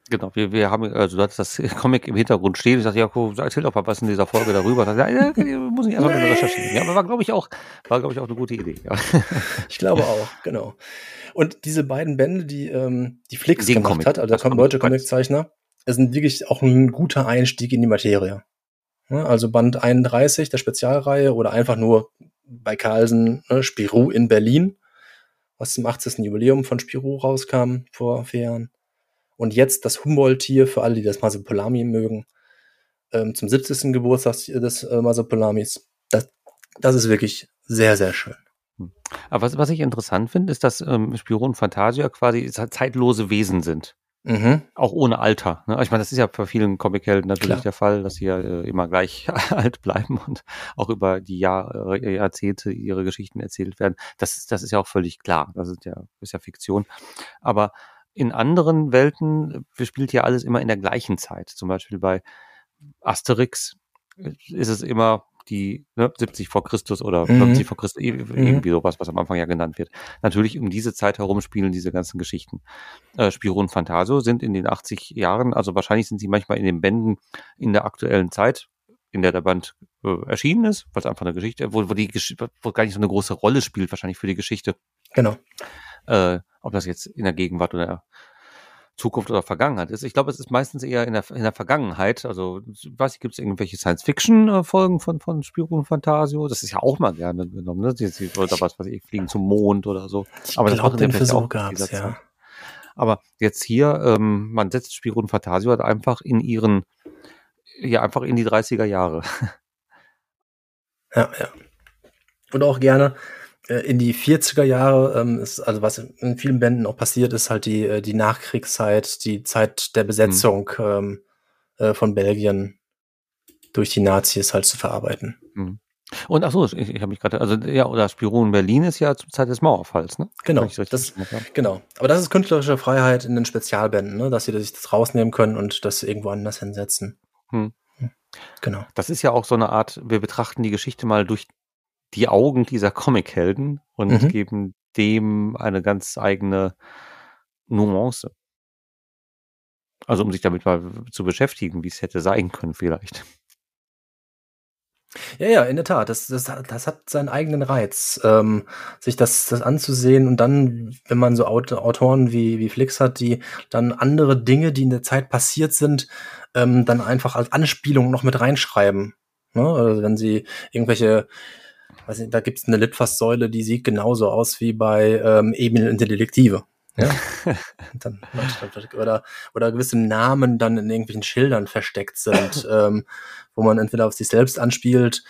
Genau, wir haben, also du hattest das Comic im Hintergrund stehen. Ich dachte, Jakob, erzähl doch mal was in dieser Folge darüber. Ich dachte, ja, muss ich erstmal eine recherchieren. Ja, aber war, glaube ich, auch eine gute Idee. Ja. Ich glaube auch, genau. Und diese beiden Bände, die Flix Den gemacht Comic, hat, also der das Comic, deutsche beides. Comiczeichner, sind wirklich auch ein guter Einstieg in die Materie. Ne, also Band 31 der Spezialreihe oder einfach nur bei Carlsen, ne, Spirou in Berlin, was zum 80. Jubiläum von Spirou rauskam vor 4 Jahren. Und jetzt das Humboldt-Tier für alle, die das Masopolami mögen, zum 70. Geburtstag des Masopolamis. Das ist wirklich sehr, sehr schön. Aber was ich interessant finde, ist, dass Spirou und Fantasia quasi zeitlose Wesen sind. Mhm, Auch ohne Alter. Ne? Ich meine, das ist ja bei vielen Comichelden natürlich klar. der Fall, dass sie ja immer gleich alt bleiben und auch über die Jahrzehnte ihre Geschichten erzählt werden. Das ist ja auch völlig klar. Das ist ja Fiktion. Aber in anderen Welten spielt ja alles immer in der gleichen Zeit. Zum Beispiel bei Asterix ist es immer die 70 vor Christus oder 50 Mhm, vor Christus, mhm, irgendwie sowas, was am Anfang ja genannt wird. Natürlich um diese Zeit herum spielen diese ganzen Geschichten. Spirou und Phantasio sind in den 80 Jahren, also wahrscheinlich sind sie manchmal in den Bänden in der aktuellen Zeit, in der Band erschienen ist, weil es einfach eine Geschichte, wo gar nicht so eine große Rolle spielt, wahrscheinlich für die Geschichte. genau. Ob das jetzt in der Gegenwart oder Zukunft oder Vergangenheit ist. Ich glaube, es ist meistens eher in der Vergangenheit. Also, weiß ich, gibt es irgendwelche Science-Fiction-Folgen von Spirou und Phantasio? Das ist ja auch mal gerne genommen, ne? Oder was weiß ich, fliegen zum Mond oder so. Ich Aber das glaube, machen sie den vielleicht Versuch auch aus gab's, dieser Zeit. ja. Aber jetzt hier, man setzt Spirou und Phantasio halt einfach einfach in die 30er Jahre. Ja, ja. Und auch gerne in die 40er Jahre, also was in vielen Bänden auch passiert, ist halt die Nachkriegszeit, die Zeit der Hm. Besetzung von Belgien durch die Nazis halt zu verarbeiten. Hm. Und ach so, ich habe mich gerade, also ja, oder Spirou in Berlin ist ja zur Zeit des Mauerfalls, ne? Wenn Genau, ich es richtig verstanden habe. genau. Aber das ist künstlerische Freiheit in den Spezialbänden, ne? Dass sie sich das rausnehmen können und das irgendwo anders hinsetzen. Hm. Genau. Das ist ja auch so eine Art, wir betrachten die Geschichte mal durch die Augen dieser Comichelden und Mhm. geben dem eine ganz eigene Nuance. Also um sich damit mal zu beschäftigen, wie es hätte sein können vielleicht. Ja, ja, in der Tat. Das hat seinen eigenen Reiz, sich das anzusehen und dann, wenn man so Autoren wie Flix hat, die dann andere Dinge, die in der Zeit passiert sind, dann einfach als Anspielung noch mit reinschreiben. Ne? Also wenn sie irgendwelche, weiß nicht, da gibt's eine Litfaßsäule, die sieht genauso aus wie bei Emil und die Detektive. Ja? Und dann oder gewisse Namen dann in irgendwelchen Schildern versteckt sind, wo man entweder auf sich selbst anspielt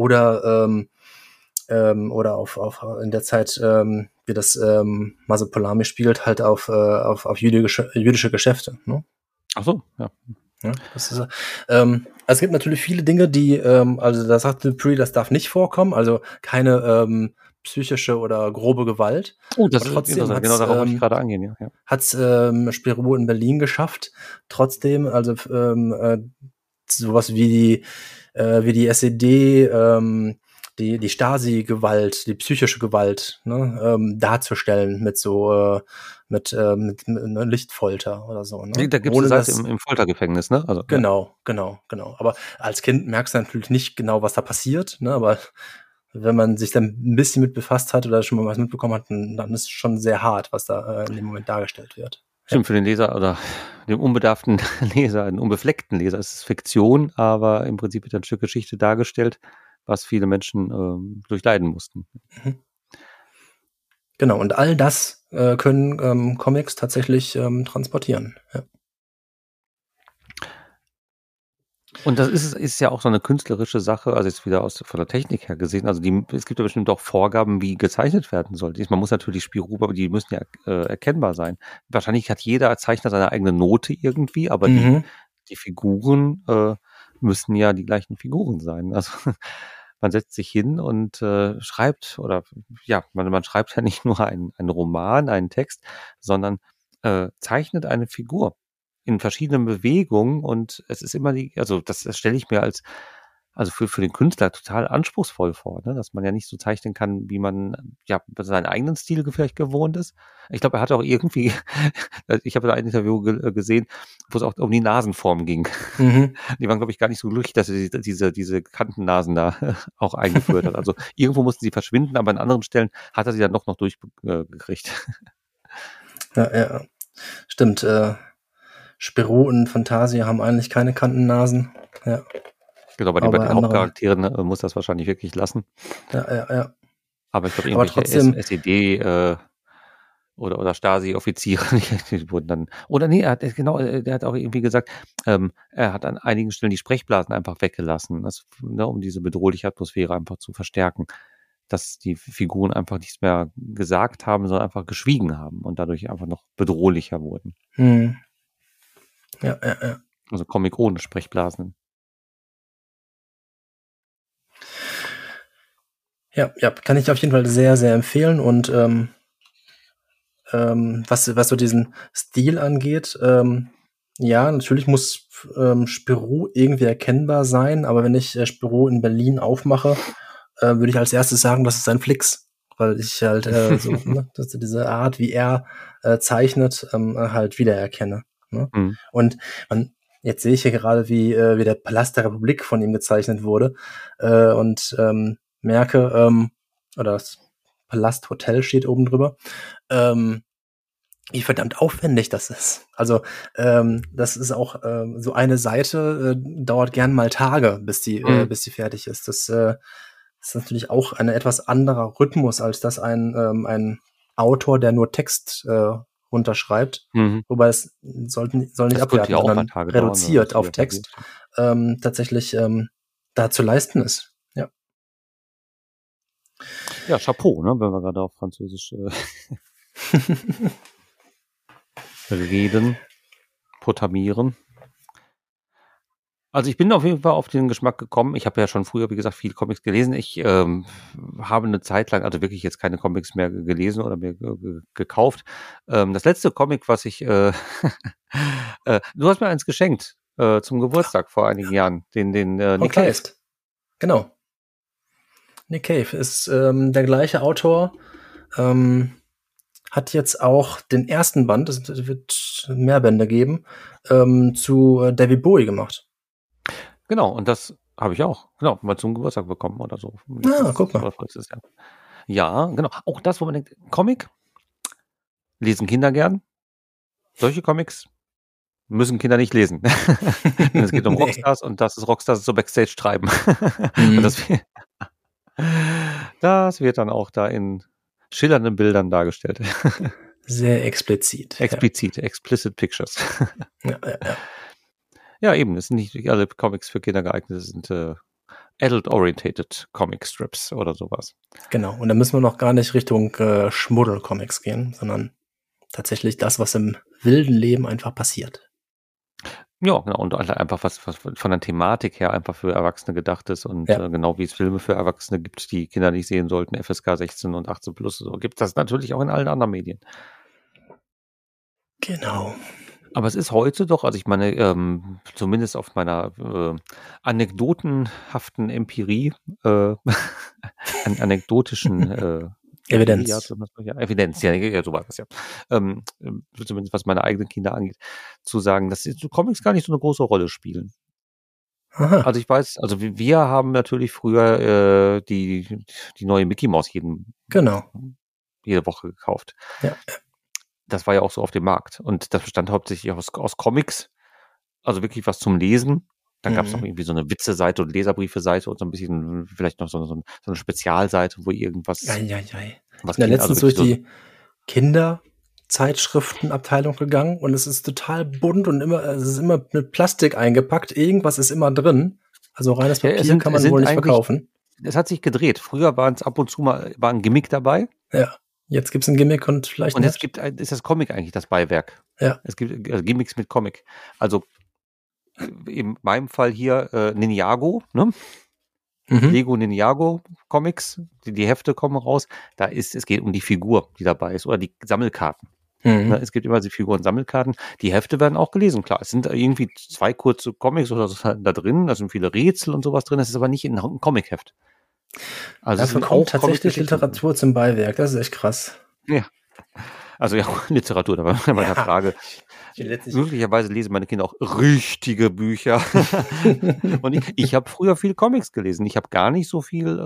oder auf in der Zeit, wie das Masopolami spielt, halt auf jüdische Geschäfte. Ne? Ach so, ja. Ja, das ist, es gibt natürlich viele Dinge, die, also da sagt Dupree, das darf nicht vorkommen, also keine psychische oder grobe Gewalt. Oh, das Aber ist trotzdem interessant. Genau darauf wollte ich gerade angehen, ja. Ja. hat's Spirou in Berlin geschafft. Trotzdem, also sowas wie die SED, die Stasi-Gewalt, die psychische Gewalt, ne, darzustellen mit so mit einer Lichtfolter oder so, ne? Da gibt es Ohne eine Seite dass im Foltergefängnis, ne? Also, ja. genau. Aber als Kind merkst du natürlich nicht genau, was da passiert, ne? Aber wenn man sich dann ein bisschen mit befasst hat oder schon mal was mitbekommen hat, dann ist es schon sehr hart, was da in dem Moment dargestellt wird. Ja. Stimmt, für den Leser oder den unbedarften Leser, den unbefleckten Leser ist es Fiktion, aber im Prinzip wird ein Stück Geschichte dargestellt, was viele Menschen durchleiden mussten. Mhm. Genau, und all das können Comics tatsächlich transportieren. Ja. Und das ist ja auch so eine künstlerische Sache, also jetzt wieder von der Technik her gesehen. Also es gibt ja bestimmt auch Vorgaben, wie gezeichnet werden soll. Man muss natürlich Spirou, aber die müssen ja erkennbar sein. Wahrscheinlich hat jeder Zeichner seine eigene Note irgendwie, aber die Mhm. Figuren müssen ja die gleichen Figuren sein. Also man setzt sich hin und schreibt, oder ja, man schreibt ja nicht nur einen Roman, einen Text, sondern zeichnet eine Figur in verschiedenen Bewegungen, und es ist immer also das stelle ich mir also für den Künstler total anspruchsvoll vor, ne? Dass man ja nicht so zeichnen kann, wie man ja seinen eigenen Stil vielleicht gewohnt ist. Ich glaube, er hat auch irgendwie, ich habe da ein Interview gesehen, wo es auch um die Nasenform ging. Mhm. Die waren, glaube ich, gar nicht so glücklich, dass er diese Kantennasen da auch eingeführt hat. Also irgendwo mussten sie verschwinden, aber an anderen Stellen hat er sie dann doch noch durchgekriegt. Ja. Stimmt. Spirou und Fantasia haben eigentlich keine Kantennasen. Ja. Genau, bei den Hauptcharakteren muss das wahrscheinlich wirklich lassen. Ja. Aber ich glaube, Aber irgendwelche trotzdem, SED oder Stasi-Offiziere, die wurden dann, oder nee, der hat auch irgendwie gesagt, er hat an einigen Stellen die Sprechblasen einfach weggelassen, um diese bedrohliche Atmosphäre einfach zu verstärken, dass die Figuren einfach nichts mehr gesagt haben, sondern einfach geschwiegen haben und dadurch einfach noch bedrohlicher wurden. Ja. Also Comic ohne Sprechblasen. Ja, kann ich auf jeden Fall sehr, sehr empfehlen. Und was so diesen Stil angeht, ja, natürlich muss Spirou irgendwie erkennbar sein, aber wenn ich Spirou in Berlin aufmache, würde ich als erstes sagen, das ist ein Flix, weil ich halt dass diese Art, wie er zeichnet, halt wiedererkenne. Ne? Mhm. Und jetzt sehe ich hier gerade, wie der Palast der Republik von ihm gezeichnet wurde und merke, oder das Palasthotel steht oben drüber, wie verdammt aufwendig das ist. Also das ist auch so eine Seite dauert gern mal Tage, bis die fertig ist. Das ist natürlich auch ein etwas anderer Rhythmus, als dass ein Autor, der nur Text runterschreibt, wobei es soll nicht abwerten, ja sondern reduziert auf Text, tatsächlich da zu leisten ist. Ja. Ja, Chapeau, ne, wenn wir gerade auf Französisch reden, protamieren. Also ich bin auf jeden Fall auf den Geschmack gekommen. Ich habe ja schon früher, wie gesagt, viele Comics gelesen. Ich habe eine Zeit lang, also wirklich jetzt keine Comics mehr gelesen oder mir gekauft. Das letzte Comic, was ich, du hast mir eins geschenkt zum Geburtstag vor einigen Jahren, den Nick Cave. Genau. Nick Cave ist der gleiche Autor, hat jetzt auch den ersten Band, es wird mehr Bände geben, zu David Bowie gemacht. Genau, und das habe ich auch, mal zum Geburtstag bekommen oder so. Guck mal. Ja, genau. Auch das, wo man denkt, Comic, lesen Kinder gern. Solche Comics müssen Kinder nicht lesen. Es geht um Rockstars und das ist Rockstars so Backstage treiben. Und das wird dann auch da in schillernden Bildern dargestellt. Sehr explizit. Explicit Pictures. Ja. Ja, eben, es sind nicht alle Comics für Kinder geeignet, es sind adult-orientated Comic Strips oder sowas. Genau, und da müssen wir noch gar nicht Richtung Schmuddel-Comics gehen, sondern tatsächlich das, was im wilden Leben einfach passiert. Ja, genau, und einfach was von der Thematik her einfach für Erwachsene gedacht ist und genau wie es Filme für Erwachsene gibt, die Kinder nicht sehen sollten, FSK 16 und 18 plus, so gibt es das natürlich auch in allen anderen Medien. Genau. Aber es ist heute doch, also ich meine, zumindest auf meiner anekdotenhaften Empirie, anekdotischen Evidenz. Evidenz, ja, so war das ja. Zumindest was meine eigenen Kinder angeht, zu sagen, dass Comics gar nicht so eine große Rolle spielen. Aha. Also ich weiß, also wir haben natürlich früher die neue Mickey Mouse jede Woche gekauft. Ja. Das war ja auch so auf dem Markt. Und das bestand hauptsächlich aus Comics, also wirklich was zum Lesen. Dann gab es noch irgendwie so eine Witze-Seite und Leserbriefe-Seite und so ein bisschen, vielleicht noch so eine Spezialseite, wo irgendwas. Ich bin ja letztens durch die Kinderzeitschriftenabteilung gegangen und es ist total bunt und es ist immer mit Plastik eingepackt. Irgendwas ist immer drin. Also reines Papier kann man wohl nicht verkaufen. Es hat sich gedreht. Früher waren es ab und zu mal ein Gimmick dabei. Ja. Jetzt gibt es ein Gimmick und vielleicht. Und jetzt ist das Comic eigentlich das Beiwerk. Ja. Es gibt Gimmicks mit Comic. Also in meinem Fall hier Ninjago, ne? Lego Ninjago Comics, die Hefte kommen raus. Es geht um die Figur, die dabei ist, oder die Sammelkarten. Ne, es gibt immer die Figuren-Sammelkarten. Die Hefte werden auch gelesen, klar. Es sind irgendwie 2 kurze Comics oder so da drin, da sind viele Rätsel und sowas drin. Das ist aber nicht ein Comic-Heft. Also es Dafür sind kommt auch tatsächlich Comic-Geschichten drin. Literatur zum Beiwerk. Das ist echt krass. Ja. Also ja, Literatur, da war bei meiner Frage. Ich bin letztlich Möglicherweise lesen meine Kinder auch richtige Bücher. Und ich habe früher viel Comics gelesen. Ich habe gar nicht so viel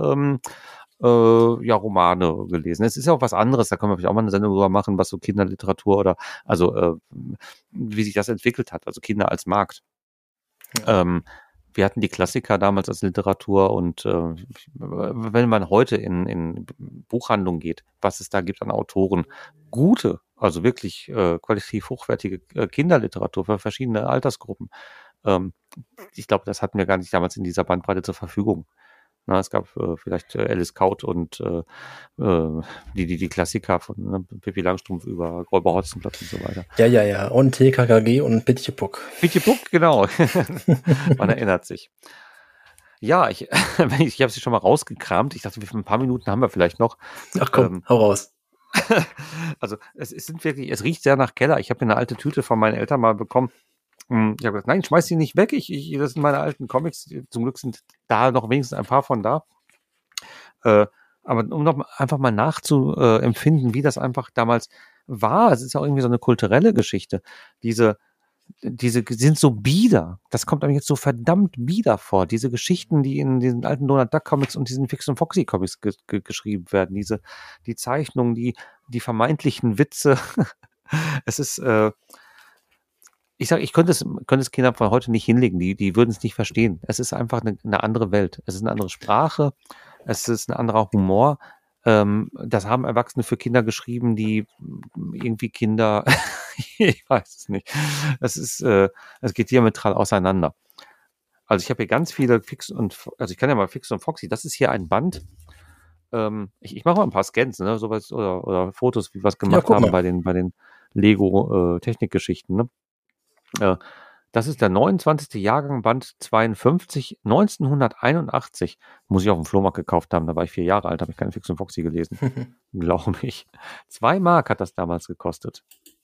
Romane gelesen. Es ist ja auch was anderes, da können wir vielleicht auch mal eine Sendung drüber machen, was so Kinderliteratur oder wie sich das entwickelt hat, also Kinder als Markt. Ja. Wir hatten die Klassiker damals als Literatur und wenn man heute in Buchhandlungen geht, was es da gibt an Autoren, gute, also wirklich qualitativ hochwertige Kinderliteratur für verschiedene Altersgruppen. Ich glaube, das hatten wir gar nicht damals in dieser Bandbreite zur Verfügung. Na, es gab vielleicht Alice Kaut und die Klassiker von Pippi Langstrumpf über Räuber Hotzenplotz und so weiter. Ja. Und TKKG und Pietje Puck. Pietje Puck, genau. Man erinnert sich. Ja, ich habe sie schon mal rausgekramt. Ich dachte, ein paar Minuten haben wir vielleicht noch. Ach komm, hau raus. Also es riecht sehr nach Keller. Ich habe eine alte Tüte von meinen Eltern mal bekommen. Ich habe gesagt, nein, schmeiß die nicht weg. Das sind meine alten Comics. Zum Glück sind da noch wenigstens ein paar von da. Aber um noch einfach mal nachzuempfinden, wie das einfach damals war. Es ist auch irgendwie so eine kulturelle Geschichte. Diese sind so bieder. Das kommt einem jetzt so verdammt bieder vor. Diese Geschichten, die in diesen alten Donald Duck Comics und diesen Fix und Foxy Comics geschrieben werden. Die Zeichnungen, die vermeintlichen Witze. Es ist, ich könnte es Kindern von heute nicht hinlegen. Die würden es nicht verstehen. Es ist einfach eine andere Welt. Es ist eine andere Sprache. Es ist ein anderer Humor. Das haben Erwachsene für Kinder geschrieben, die irgendwie Kinder, ich weiß es nicht. Es geht diametral auseinander. Also ich habe hier ganz viele ich kann ja mal Fix und Foxy, das ist hier ein Band. Ich mache mal ein paar Scans, ne, sowas oder Fotos, wie wir es gemacht haben bei den Lego Technikgeschichten, ne? Das ist der 29. Jahrgang, Band 52, 1981. Muss ich auf dem Flohmarkt gekauft haben, da war ich 4 Jahre alt, habe ich keine Fix und Foxy gelesen. Glaube ich. 2 Mark hat das damals gekostet.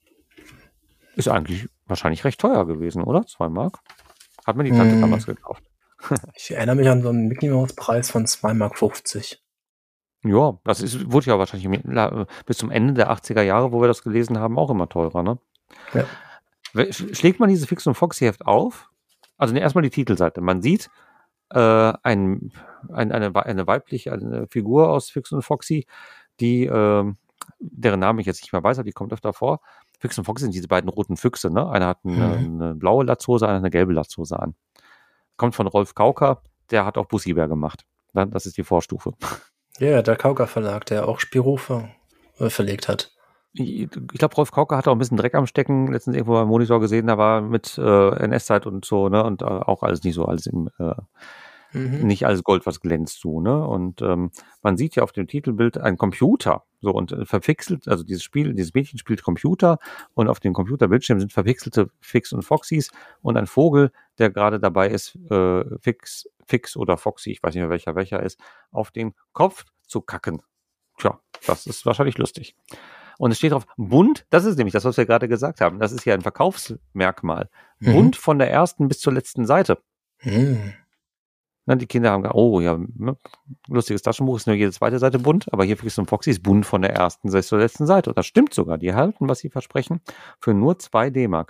Ist eigentlich wahrscheinlich recht teuer gewesen, oder? 2 Mark? Hat mir die Tante damals gekauft. Ich erinnere mich an so einen Mickey Mouse Preis von 2,50 Mark. Ja, wurde ja wahrscheinlich bis zum Ende der 80er Jahre, wo wir das gelesen haben, auch immer teurer, ne? Ja. Schlägt man dieses Fix und Foxy Heft auf? Also erstmal die Titelseite. Man sieht eine weibliche Figur aus Fix und Foxy, deren Namen ich jetzt nicht mehr weiß, aber die kommt öfter vor. Fix und Foxy sind diese beiden roten Füchse, ne? Einer hat eine blaue Latzhose, einer eine gelbe Latzhose an. Kommt von Rolf Kauker, der hat auch Bussi-Bär gemacht. Das ist die Vorstufe. Ja, der Kauker Verlag, der auch Spirou verlegt hat. Ich glaube, Rolf Kauker hat auch ein bisschen Dreck am Stecken, letztens irgendwo beim Monitor gesehen, da war mit NS-Zeit und so, ne, und auch alles nicht so, alles nicht alles Gold, was glänzt so, ne, und man sieht ja auf dem Titelbild einen Computer, so, und verpixelt, also dieses Mädchen spielt Computer und auf dem Computerbildschirm sind verpixelte Fix und Foxys und ein Vogel, der gerade dabei ist, Fix oder Foxy, ich weiß nicht mehr welcher ist, auf den Kopf zu kacken. Tja, das ist wahrscheinlich lustig. Und es steht drauf, bunt, das ist nämlich das, was wir gerade gesagt haben. Das ist ja ein Verkaufsmerkmal. Bunt von der ersten bis zur letzten Seite. Na, die Kinder haben gesagt, oh ja, lustiges Taschenbuch, ist nur jede zweite Seite bunt, aber hier Fix und Foxy ist bunt von der ersten bis zur letzten Seite. Und das stimmt sogar. Die halten, was sie versprechen, für nur 2 D-Mark.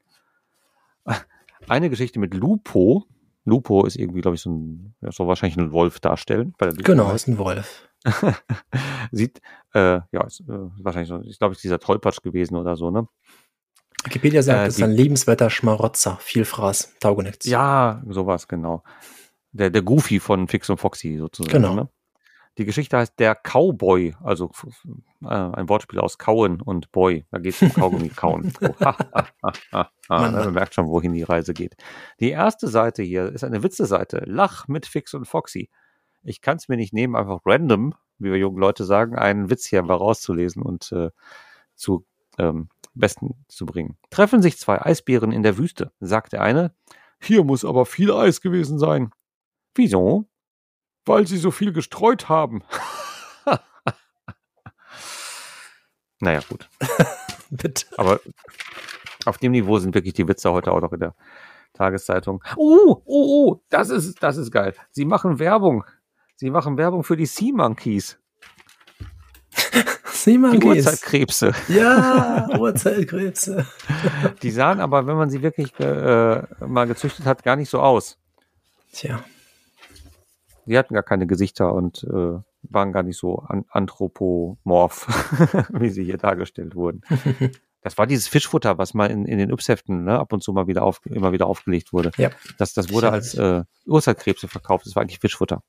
Eine Geschichte mit Lupo. Lupo ist irgendwie, glaube ich, soll wahrscheinlich einen Wolf darstellen. Genau, ist ein Wolf. Sieht, ist wahrscheinlich so, ich glaube, ist dieser Tollpatsch gewesen oder so, ne? Wikipedia sagt, es ist ein liebenswerter Schmarotzer, viel Fraß, Taugenichts. Ja, sowas, genau. Der Goofy von Fix und Foxy sozusagen. Genau. Ne? Die Geschichte heißt Der Cowboy, also ein Wortspiel aus Kauen und Boy. Da geht es um Kaugummi kauen. Man merkt schon, wohin die Reise geht. Die erste Seite hier ist eine Witze-Seite. Lach mit Fix und Foxy. Ich kann es mir nicht nehmen, einfach random, wie wir jungen Leute sagen, einen Witz hier mal rauszulesen und zu Besten zu bringen. Treffen sich 2 Eisbären in der Wüste, sagt der eine. Hier muss aber viel Eis gewesen sein. Wieso? Weil sie so viel gestreut haben. Naja, gut. Bitte. Aber auf dem Niveau sind wirklich die Witze heute auch noch in der Tageszeitung. Das ist geil. Sie machen Werbung. Sie machen Werbung für die Sea Monkeys. Sea Die Monkeys. Urzeitkrebse. Ja, Urzeitkrebse. Die sahen aber, wenn man sie wirklich mal gezüchtet hat, gar nicht so aus. Tja. Die hatten gar keine Gesichter und waren gar nicht so anthropomorph, wie sie hier dargestellt wurden. Das war dieses Fischfutter, was mal in den Yps-Heften, ne, ab und zu mal immer wieder aufgelegt wurde. Ja. Das wurde als Urzeitkrebse verkauft. Das war eigentlich Fischfutter.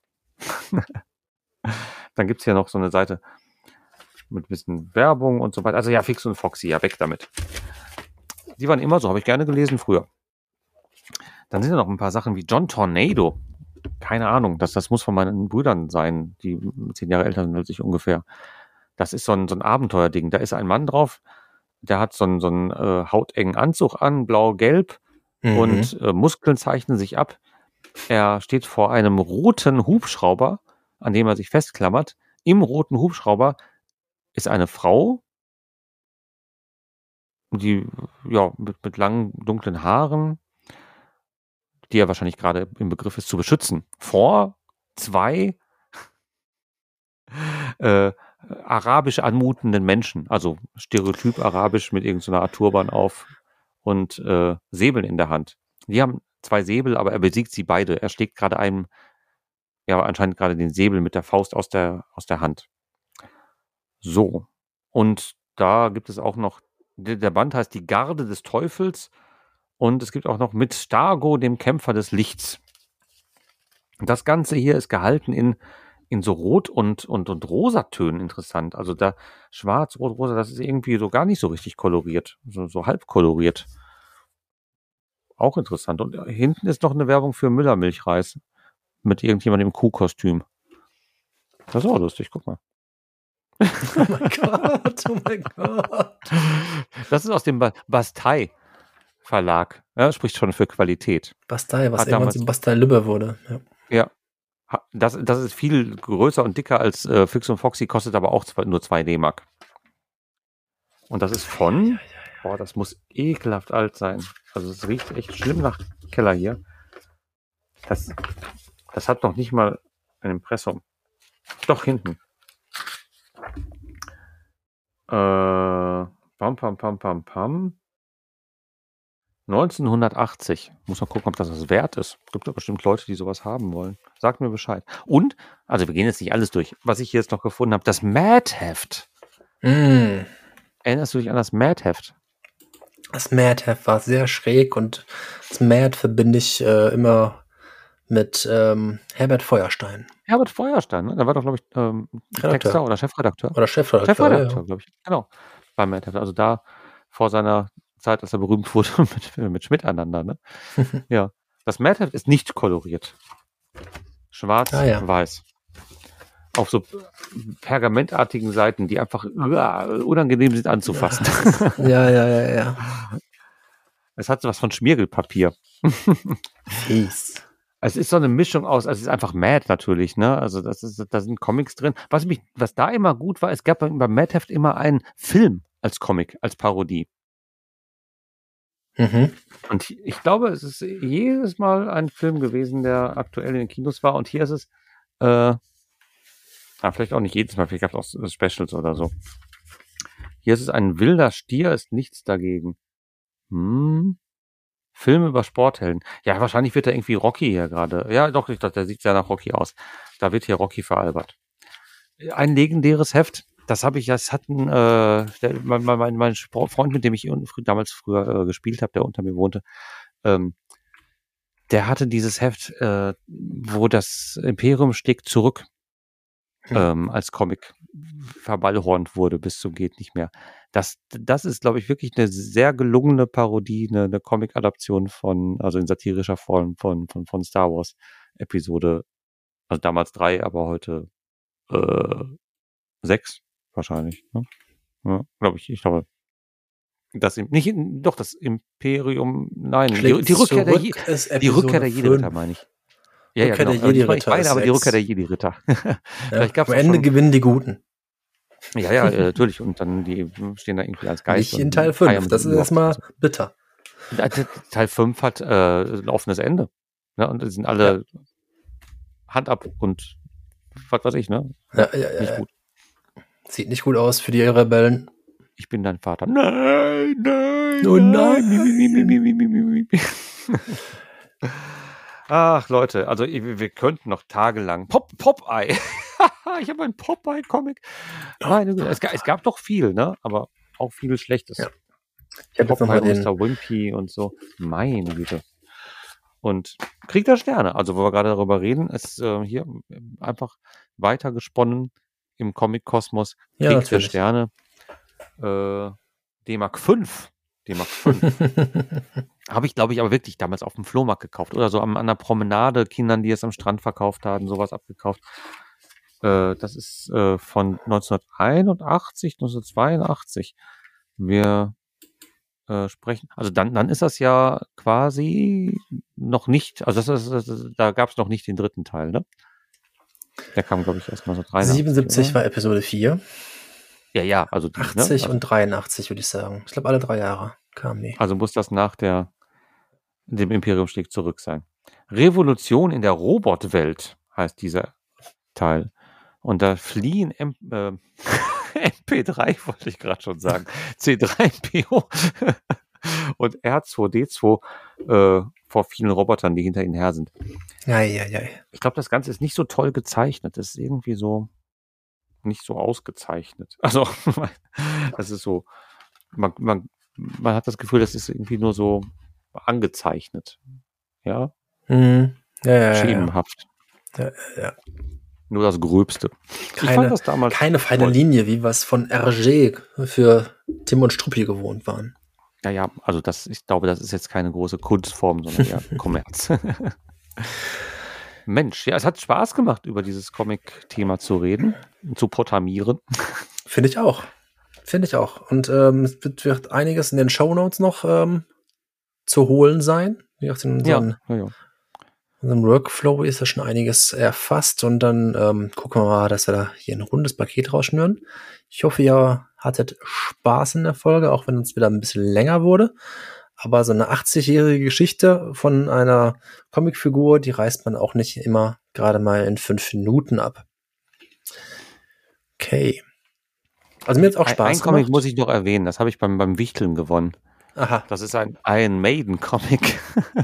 Dann gibt's hier noch so eine Seite mit ein bisschen Werbung und so weiter. Also ja, Fix und Foxy, ja, weg damit. Die waren immer so, habe ich gerne gelesen früher. Dann sind ja noch ein paar Sachen wie John Tornado. Keine Ahnung, das muss von meinen Brüdern sein, die 10 Jahre älter sind als ich ungefähr. Das ist so ein Abenteuerding. Da ist ein Mann drauf, der hat so einen hautengen Anzug an, blau-gelb, und Muskeln zeichnen sich ab. Er steht vor einem roten Hubschrauber, an dem er sich festklammert. Im roten Hubschrauber ist eine Frau, die ja mit langen, dunklen Haaren, die er wahrscheinlich gerade im Begriff ist zu beschützen, vor 2 arabisch anmutenden Menschen, also stereotyp arabisch mit irgendeiner Art Turban auf und Säbeln in der Hand. Die haben 2 Säbel, aber er besiegt sie beide. Er schlägt gerade einem, ja, anscheinend gerade den Säbel mit der Faust aus der Hand. So. Und da gibt es auch noch, der Band heißt Die Garde des Teufels, und es gibt auch noch Mit Stargo, dem Kämpfer des Lichts. Das Ganze hier ist gehalten in so Rot- und Rosatönen, interessant. Also da Schwarz, Rot, Rosa, das ist irgendwie so gar nicht so richtig koloriert. So halb koloriert. Auch interessant. Und hinten ist noch eine Werbung für Müller-Milchreis mit irgendjemandem im Kuhkostüm. Das ist auch lustig, guck mal. Oh mein Gott, oh mein Gott. Das ist aus dem Bastei Verlag. Ja, spricht schon für Qualität. Bastei, was Hat irgendwann damals- zu Bastei Lübbe wurde. Ja. Ja. Das ist viel größer und dicker als Fix und Foxy, kostet aber auch nur 2 D-Mark. Und das ist von, boah, das muss ekelhaft alt sein. Also es riecht echt schlimm nach Keller hier. Das hat noch nicht mal ein Impressum. Doch, hinten. Pam, pam, pam, pam, pam. 1980. Muss man gucken, ob das was wert ist. Gibt ja bestimmt Leute, die sowas haben wollen. Sagt mir Bescheid. Und, also wir gehen jetzt nicht alles durch. Was ich hier jetzt noch gefunden habe, das Mad-Heft. Erinnerst du dich an das Mad-Heft? Das Mad-Heft war sehr schräg und das Mad verbinde ich immer mit Herbert Feuerstein. Herbert Feuerstein, ne? Der war doch, glaube ich, Texter oder Chefredakteur. Oder Chefredakteur, Chefredakteur, glaube ich. Genau. Beim Mad-Heft. Also da vor seiner Zeit, als er berühmt wurde mit Schmidt einander. Ne? Ja. Das Mad-Heft ist nicht koloriert. Schwarz, weiß. Auf so pergamentartigen Seiten, die einfach unangenehm sind anzufassen. Ja. Es hat so was von Schmiergelpapier. Fies. Es ist so eine Mischung aus, also es ist einfach Mad natürlich, ne? Also da sind Comics drin. Was da immer gut war, es gab beim Mad-Heft immer einen Film als Comic, als Parodie. Und ich glaube, es ist jedes Mal ein Film gewesen, der aktuell in den Kinos war. Und hier ist es, vielleicht auch nicht jedes Mal, vielleicht gab es auch Specials oder so. Hier ist es ein wilder Stier, ist nichts dagegen. Film über Sporthelden. Ja, wahrscheinlich wird da irgendwie Rocky hier gerade. Ja, doch, ich dachte, der sieht ja nach Rocky aus. Da wird hier Rocky veralbert. Ein legendäres Heft. Das hat mein Freund, mit dem ich damals früher gespielt habe, der unter mir wohnte, der hatte dieses Heft, wo das Imperium schlägt zurück als Comic verballhornt wurde bis zum geht nicht mehr. Das ist, glaube ich, wirklich eine sehr gelungene Parodie, eine Comic-Adaption also in satirischer Form von Star Wars Episode, also damals 3, aber heute 6 wahrscheinlich. Ne? Ja, glaube ich. Ich glaube, das Imperium, nein, die Rückkehr der Jedi-Ritter, meine ich. Ja, genau. Der Jedi-Ritter aber die Rückkehr der Jedi-Ritter. Am Ende gewinnen die Guten. Ja, natürlich. Und dann die stehen da irgendwie als Geist. Nicht in Teil 5. Das ist erstmal bitter. Teil 5 hat ein offenes Ende. Ne? Und es sind alle Hand ab und was weiß ich, ne? Nicht gut. Sieht nicht gut aus für die Rebellen. Ich bin dein Vater. Nein. Oh nein. Ach, Leute, also wir könnten noch tagelang. Popeye. Ich habe einen Popeye-Comic. Meine Güte, es gab doch viel, ne? Aber auch viel Schlechtes. Ja. Ich habe jetzt nochmal den Mr. Wimpy und so. Meine Güte. Und Krieg der Sterne, also wo wir gerade darüber reden, ist hier einfach weitergesponnen im Comic-Kosmos. Krieg der Sterne. D-Mark 5. Habe ich, glaube ich, aber wirklich damals auf dem Flohmarkt gekauft. Oder so an der Promenade, Kindern, die es am Strand verkauft haben, sowas abgekauft. Das ist von 1981, 1982. Wir sprechen. Also dann ist das ja quasi noch nicht, also da gab es noch nicht den dritten Teil, ne? Der kam, glaube ich, erst 1983. 77 oder? War Episode 4. Ja, also 80 ne? Also, und 83, würde ich sagen. Ich glaube, alle 3 Jahre kamen die. Also muss das nach dem Imperium schlägt zurück sein. Revolution in der Robotwelt heißt dieser Teil. Und da fliehen MP3, wollte ich gerade schon sagen, C3PO und R2D2 vor vielen Robotern, die hinter ihnen her sind. Ich glaube, das Ganze ist nicht so toll gezeichnet. Das ist irgendwie so nicht so ausgezeichnet. Also, das ist so, man hat das Gefühl, das ist irgendwie nur so angezeichnet. Ja? Schemenhaft. Ja. Nur das Gröbste. Keine feine Linie, wie wir es von Hergé für Tim und Struppi gewohnt waren. Ja, also ich glaube, das ist jetzt keine große Kunstform, sondern eher Kommerz. Mensch, ja, es hat Spaß gemacht, über dieses Comic-Thema zu reden, zu protamieren. Finde ich auch. Und es wird einiges in den Shownotes noch zu holen sein. Wie gesagt, in unserem Workflow ist ja schon einiges erfasst und dann gucken wir mal, dass wir da hier ein rundes Paket rausschnüren. Ich hoffe, ihr hattet Spaß in der Folge, auch wenn es wieder ein bisschen länger wurde. Aber so eine 80-jährige Geschichte von einer Comicfigur, die reißt man auch nicht immer gerade mal in 5 Minuten ab. Okay. Also mir hat es auch Spaß gemacht. Ein Comic muss ich noch erwähnen, das habe ich beim Wichteln gewonnen. Aha. Das ist ein Iron Maiden Comic.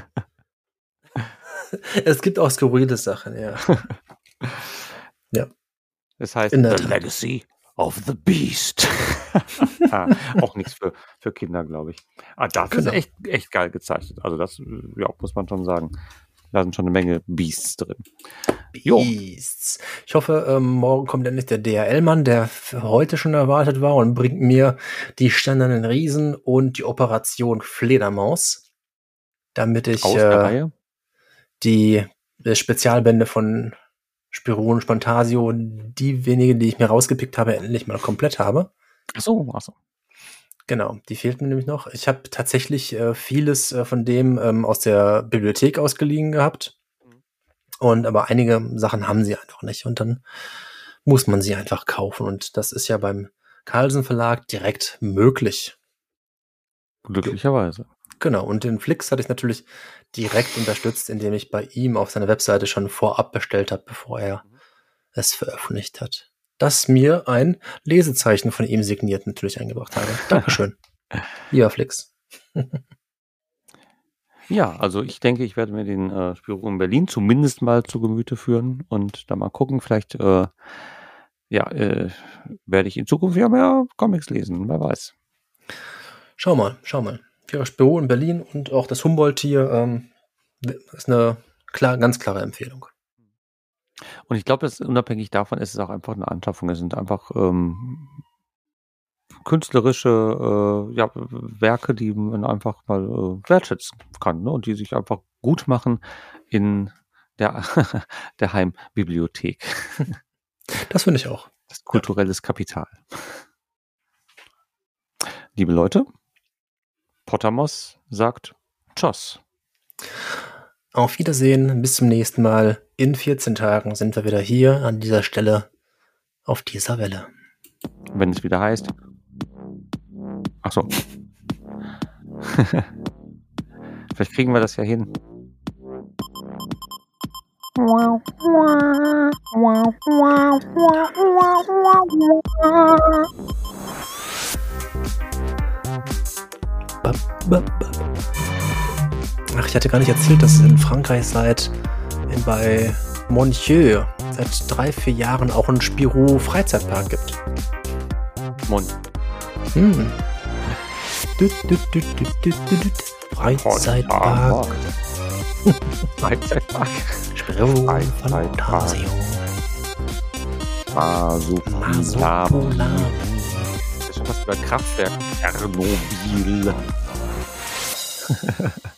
Es gibt auch skurrile Sachen, ja. Ja. Das heißt The Legacy of the Beast. Auch nichts für Kinder, glaube ich. Das ist echt geil gezeichnet. Also das muss man schon sagen. Da sind schon eine Menge Beasts drin. Beasts. Ich hoffe, morgen kommt endlich der DHL-Mann, der heute schon erwartet war und bringt mir die Steinernen Riesen und die Operation Fledermaus, damit ich die Spezialbände von Spirou und Spantasio, die wenigen, die ich mir rausgepickt habe, endlich mal komplett habe. Ach so. Genau, die fehlten mir nämlich noch. Ich habe tatsächlich vieles von dem aus der Bibliothek ausgeliehen gehabt. Aber einige Sachen haben sie einfach nicht. Und dann muss man sie einfach kaufen. Und das ist ja beim Carlsen Verlag direkt möglich. Glücklicherweise. Genau, und den Flix hatte ich natürlich direkt unterstützt, indem ich bei ihm auf seiner Webseite schon vorab bestellt habe, bevor er es veröffentlicht hat. Das mir ein Lesezeichen von ihm signiert natürlich eingebracht habe. Dankeschön, lieber Flix. Ja, also ich denke, ich werde mir den Spirou in Berlin zumindest mal zu Gemüte führen und da mal gucken. Vielleicht werde ich in Zukunft ja mehr Comics lesen, wer weiß. Schau mal. Für Spirou in Berlin und auch das Humboldt-Tier ist eine ganz klare Empfehlung. Und ich glaube, dass unabhängig davon ist es auch einfach eine Anschaffung. Es sind einfach künstlerische Werke, die man einfach mal wertschätzen kann, ne? Und die sich einfach gut machen in der Heimbibliothek. Das finde ich auch. Das ist kulturelles Kapital. Liebe Leute, Potamos sagt Tschüss. Auf Wiedersehen, bis zum nächsten Mal. In 14 Tagen sind wir wieder hier an dieser Stelle auf dieser Welle. Wenn es wieder heißt. Ach so. Vielleicht kriegen wir das ja hin. Ach, ich hatte gar nicht erzählt, dass es in Frankreich bei Montreux seit 3-4 Jahren auch einen Spirou-Freizeitpark gibt. Mund. Freizeitpark. Freizeitpark. Spirou Fantasio. Masopolami. Das ist schon fast über Kraftwerk. Tschernobyl.